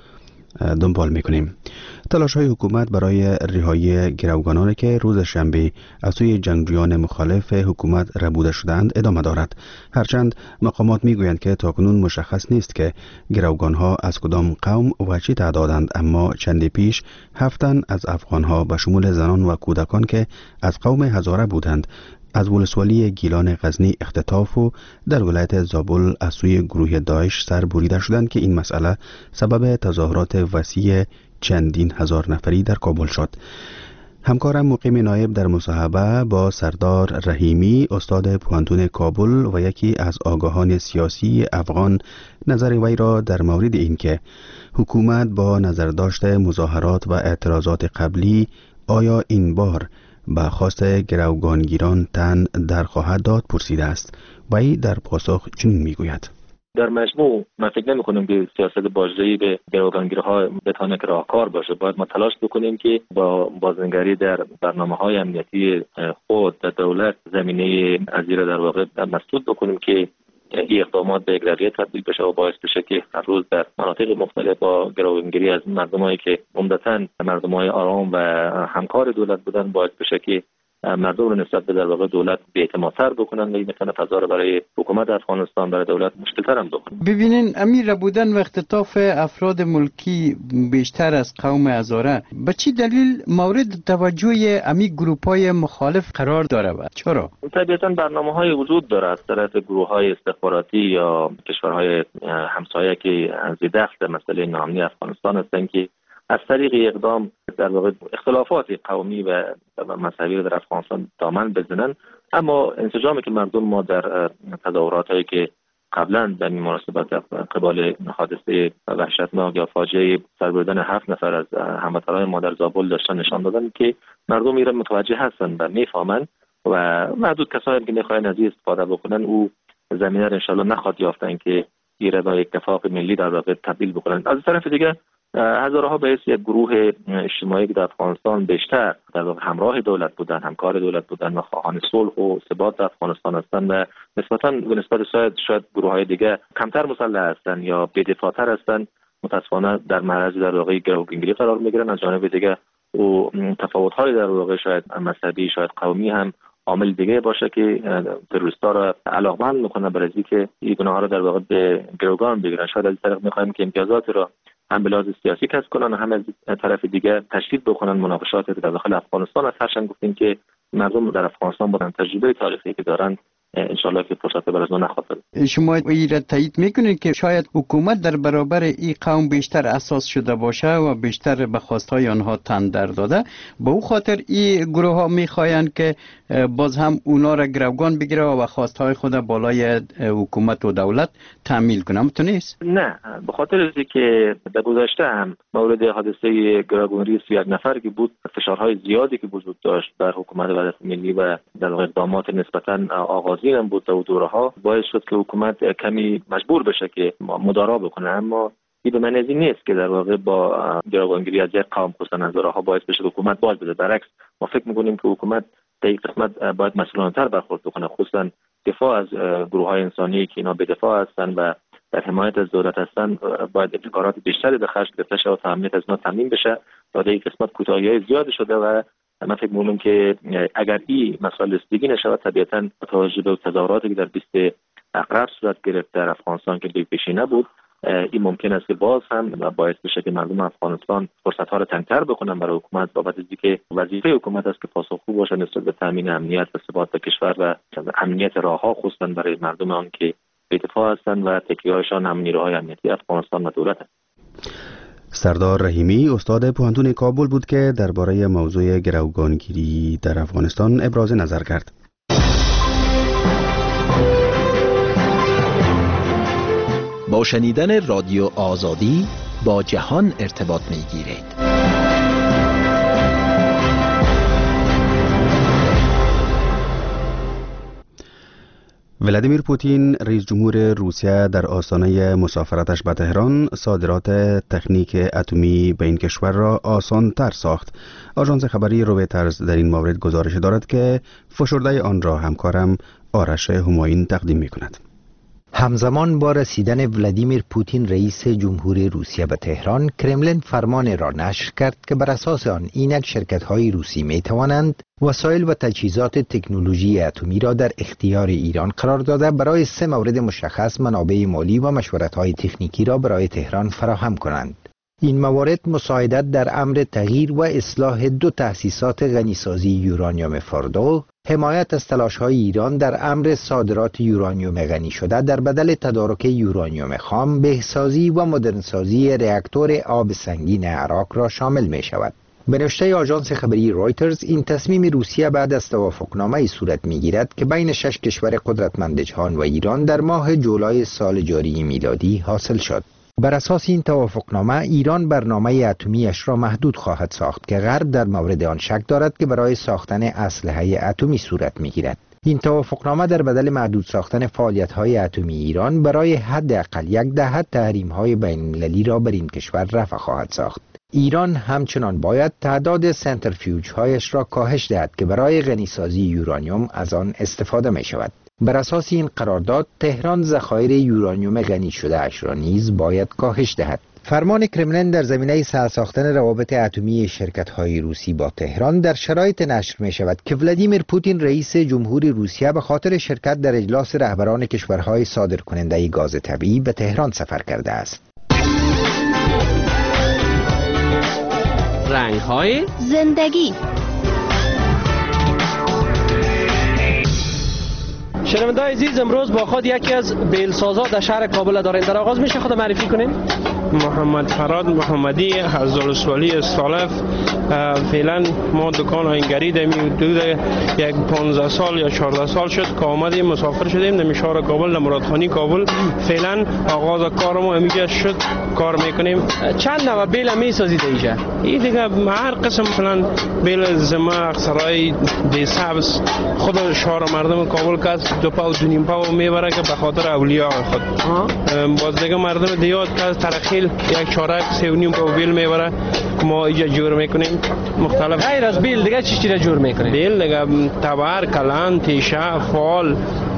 دنبال میکنیم. تلاش های حکومت برای رهایی گروگانانی که روز شنبه از سوی جنگجویان مخالف حکومت ربوده شدند ادامه دارد. هرچند مقامات میگویند که تاکنون مشخص نیست که گروگانها از کدام قوم و چه تعدادند، اما چندی پیش 7 تن از افغانها به شمول زنان و کودکان که از قوم هزاره بودند از ولسوالی گیلان غزنی اختطاف و در ولایت زابل از سوی گروه داعش سر بریده شدند که این مسئله سبب تظاهرات وسیع چندین هزار نفری در کابل شد. همکارم مقیم نایب در مصاحبه با سردار رحیمی، استاد پوهنتون کابل و یکی از آگاهان سیاسی افغان، نظر وی را در مورد اینکه حکومت با نظرداشت مظاهرات و اعتراضات قبلی آیا این بار به خواست گروگانگیران تن در خواهد داد پرسیده است. وی در پاسخ چنین میگوید: در مجموع من فکر نمی کنم که سیاست باجری به گروگانگیرها بتونه که راهکار باشه. باید ما تلاش بکنیم که با بازنگری در برنامه‌های امنیتی خود در دولت زمینه ازیر در واقع مسدود بکنیم که این اقدامات به اقراری تبدیل بشه و باعث بشه که هر روز در مناطق مختلف با گروگانگیری از مردمایی که عمدتاً مردمای آرام و همکار دولت بودن باعث بشه که مردم رو نسبت به در واقع دولت بی‌اعتمادتر بکنن و این میتونه فضا رو برای حکومت افغانستان، برای دولت مشکل‌تر هم بکنه. ببینین امیر بودن و اختطاف افراد ملکی بیشتر از قوم هزاره به چی دلیل مورد توجه امی گروپ‌های مخالف قرار داره و چرا؟ طبیعتاً برنامه‌های وجود داره از طرف گروه‌های استخباراتی یا کشورهای همسایه که از دخل مسئله ناامنی افغانستان هستن که از طریق اقدام در واقع اختلافات قومی و مذهبی در افغانستان دامن بزنن. اما انسجامی که مردم ما در تظاهرات‌هایی که قبلا در این مناسبت قبال حادثه وحشتناک یا فاجعه سربردن 7 نفر از هموطنان ما در زابل داشتن نشان دادن که مردم ایران متوجه هستن و میفهمن و معدود کسایی که میخواین از این استفاده بکنن او زمینه را انشالله نخواد یافتن که ایران با اتفاق ملی در واقع تبدیل بکنن. از طرف دیگه هزارها به اسم یک گروه اجتماعی که در افغانستان بیشتر در واقع همراه دولت بودن، همکار دولت بودن و خواهان صلح و ثبات در افغانستان هستند و نسبتاً به نسبت شاید گروه‌های دیگه کمتر مسلح هستند یا بی‌دفاع‌تر هستند، متأسفانه در معرض در واقع گروگانگیری قرار می‌گیرن. از جانب دیگه و تفاوت‌های در واقع شاید مذهبی، شاید قومی هم عامل دیگه باشه که تروریست‌ها را علاقمند میکنه برای اینکه این گناه را در واقع به گروگان بگیرن. شاید از طرف میخوایم که امتیازات را هم به لحاظ سیاسی کسب کنن، هم از طرف دیگه تشدید بکنن مناقشات در داخل افغانستان. از هرچند گفتیم که مردم در افغانستان با تجربه تاریخی که دارن انشالله که فرصت بر از نخواهد. شما این را تایید میکنید که شاید حکومت در برابر این قوم بیشتر اساس شده باشه و بیشتر به خواستهای آنها تن در داده، به او خاطر این گروه ها میخواین که باز هم اونا را گروگان بگیره و خواستهای خود بالای حکومت و دولت تحمیل کنه؟ متونیست؟ نه، به خاطر از که در گذشته هم مورد حادثه گروگانری 31 نفر که بود، فشارهای زیادی که وجود داشت بر حکومت وحدت ملی و در واقع اقدامات نسبتا آغازین هم بود در دوره‌ها، باعث شد که حکومت کمی مجبور بشه که مدارا بکنه. اما این به معنی نیست که در واقع با گروگانگیری از یک قوم خصوصا از دوره‌ها باعث بشه که حکومت باز بده. برعکس ما فکر می‌کنیم که حکومت در این قسمت باید مسئولانه‌تر برخورد بکنه، خصوصا دفاع از گروه‌های انسانی که اینا به دفاع هستن و در حمایت از دولت هستن. باید ابتکارات بیشتری به خرج گرفته شه و تامین از اینا تامین بشه. در این قسمت کوتاهی‌های زیاد شده و من فکر می‌کنم که اگر این مسائل رسیدگی نشود، طبیعتاً توجه به تظاهراتی که در 20 اقرب صورت گرفت در افغانستان که به پیشی نبود، این ممکن است که باز هم باعث بشه که مردم افغانستان فرصت‌ها را تنگ‌تر بکنن برای حکومت، بابت اینکه وظیفه حکومت است که پاسخگو باشه نسبت به تامین امنیت و ثبات کشور و امنیت راه‌ها، خصوصا برای مردم آن که به دفاع هستند و تکیه‌هایشان هم نیروهای امنیتی افغانستان و دولت است. سردار رحیمی استاد پوهنتون کابل بود که درباره موضوع گروگانگیری در افغانستان ابراز نظر کرد. با شنیدن رادیو آزادی با جهان ارتباط می‌گیرید. ولادیمیر پوتین رئیس جمهور روسیه در آستانه مسافرتش به تهران صادرات تکنیک اتمی به این کشور را آسان‌تر ساخت. آژانس خبری رویترز در این مورد گزارش دارد که فشرده آن را همکارم آرش همایون تقدیم می‌کند. همزمان با رسیدن ولادیمیر پوتین رئیس جمهور روسیه به تهران، کرملین فرمان را نشر کرد که بر اساس آن اینک شرکت‌های روسی می‌توانند وسایل و تجهیزات تکنولوژی اتمی را در اختیار ایران قرار داده برای 3 مورد مشخص منابع مالی و مشورت‌های تکنیکی را برای تهران فراهم کنند. این موارد مساعدت در امر تغییر و اصلاح 2 تأسیسات غنیسازی یورانیوم فاردو، حمایت از تلاش‌های ایران در امر صادرات یورانیوم غنی شده در بدل تدارک یورانیوم خام، بهسازی و مدرنسازی راکتور آب سنگین عراق را شامل می‌شود. به نوشته آژانس خبری رویترز، این تصمیم روسیه بعد از توافقنامه‌ای صورت می‌گیرد که بین 6 کشور قدرتمند جهان و ایران در ماه جولای سال جاری میلادی حاصل شد. بر اساس این توافقنامه، ایران برنامه اتمیش را محدود خواهد ساخت که غرب در مورد آن شک دارد که برای ساختن اسلحه اتمی صورت می‌گیرد. این توافقنامه در بدل محدود ساختن فعالیت‌های اتمی ایران برای حداقل 1 دهه تحریم‌های بین‌المللی را بر این کشور رفع خواهد ساخت. ایران همچنان باید تعداد سنترفیوژهایش را کاهش دهد که برای غنیسازی یورانیوم از آن استفاده می‌شود. بر اساس این قرارداد، تهران ذخایر یورانیوم غنی شده اش را نیز باید کاهش دهد. فرمان کرملین در زمینه ساختن روابط اتمی شرکت‌های روسی با تهران در شرایط نشر می‌شود که ولادیمیر پوتین رئیس جمهور روسیه به خاطر شرکت در اجلاس رهبران کشورهای صادرکننده گاز طبیعی به تهران سفر کرده است. رنگ‌های زندگی. شنونده‌های عزیز، امروز با خود یکی از بیلسازا در شهر کابل داریم. در آغاز میشه خود معرفی کنین؟ محمد فراد محمدی از زلسوالی استالف. فعلا ما دکان آینگری داریم. حدود یک 15 سال یا 14 سال شد که آمدیم مسافر شدیم در شهر کابل، در مرادخانی کابل. فعلا آغاز کار ما اینجا شد، کار میکنیم. چند نوع بیل میسازید اینجا؟ این دیگه هر قسم مثلا بیل زما سرای دی سبز خود شهر مردم کابل کس 2 پاو 2.5 پاو میبره که به خاطر اولیاء خود. باز دیگه مردم دیات که از ترخیل 1 چارک 3.5 پاو بیل میبره که ما اینجا جور میکنیم. مختلف غیر از بیل دیگه چی چیزا جور میکنیم؟ بیل دیگه تبر، کلان، تیشه، فال،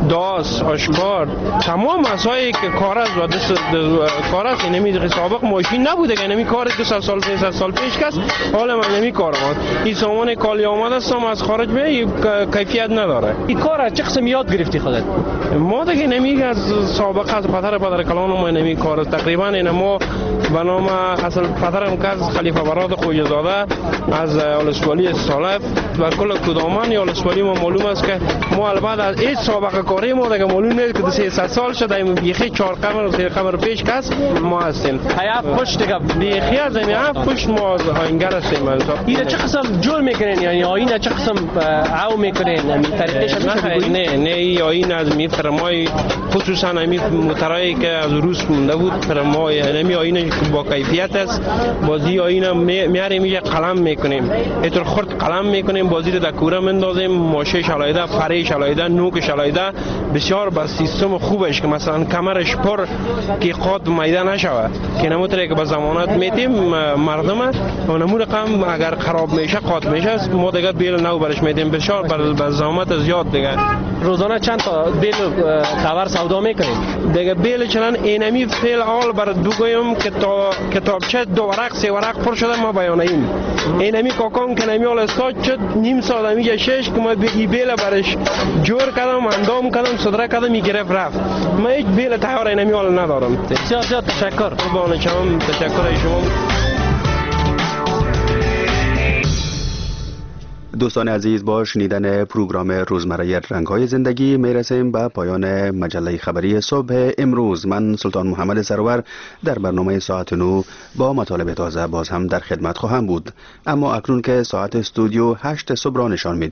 داس آشکار تمام مسائلی که کار است و دست کار است اینمی سابق ماشین نبوده که اینمی کار 200 سال 300 سال پیش کس حالا من اینمی کار ما این سامان کالی آمده است از خارج به کیفیت نداره. این کار چه قسم یاد گرفتی خودت؟ ما دیگه اینمی از سابقه از پدر کلان ما اینمی کار تقریبا این ما به نام اصل پدرم که از خلیفه براد خوجزاده از ولسوالی سالف و کل کدامان یا ولسوالی ما معلوم است که ما البته از این سابقه کاری ما دیگه معلوم نیست که 300 سال شده این بیخی 4 قمر و 3 قمر پیش کس ما هستیم. هیا پشت دیگه بیخی از این پشت ما از آینگر هستیم. این چه قسم جور میکنین یعنی آینه چه قسم عو میکنین یعنی طریقش نه این آینه از می فرمای خصوصا این موترایی که از روس مونده بود فرمای یعنی آینه با کیفیت است بازی آینه میاریم یه قلم میکنیم اینطور خرد قلم میکنیم بازی رو در کوره مندازیم ماشه شلایده فره شلایده نوک شلایده بسیار با سیستم خوبش که مثلا کمرش پر که قاد میده نشوه که نموتره که با زمانت میتیم مردم و نمون رقم اگر خراب میشه قاد میشه ما دیگه بیل نو برش میتیم بسیار با زحمت زیاد دیگه. روزانه چند تا بیل خبر سودا میکنیم دیگه بیل چنان اینمی فعل حال بر دوگویم که کتابچه 2 ورق 3 ورق پر شده ما بیانیم اینمی کاکام که نمیال استاد شد نیم ساعت میگه 6 که ما بیل برش جور کردم اندام کردم صدره کردم میگرفت رفت ما هیچ بیل تیار اینمی حال ندارم. بسیار تشکر. قربان شما تشکر شما. دوستان عزیز با شنیدن پروگرام روزمره رنگ‌های زندگی میرسیم به پایان مجله خبری صبح امروز. من سلطان محمد سرور در برنامه ساعت 9 با مطالب تازه باز هم در خدمت خواهم بود، اما اکنون که ساعت استودیو 8 صبح را نشان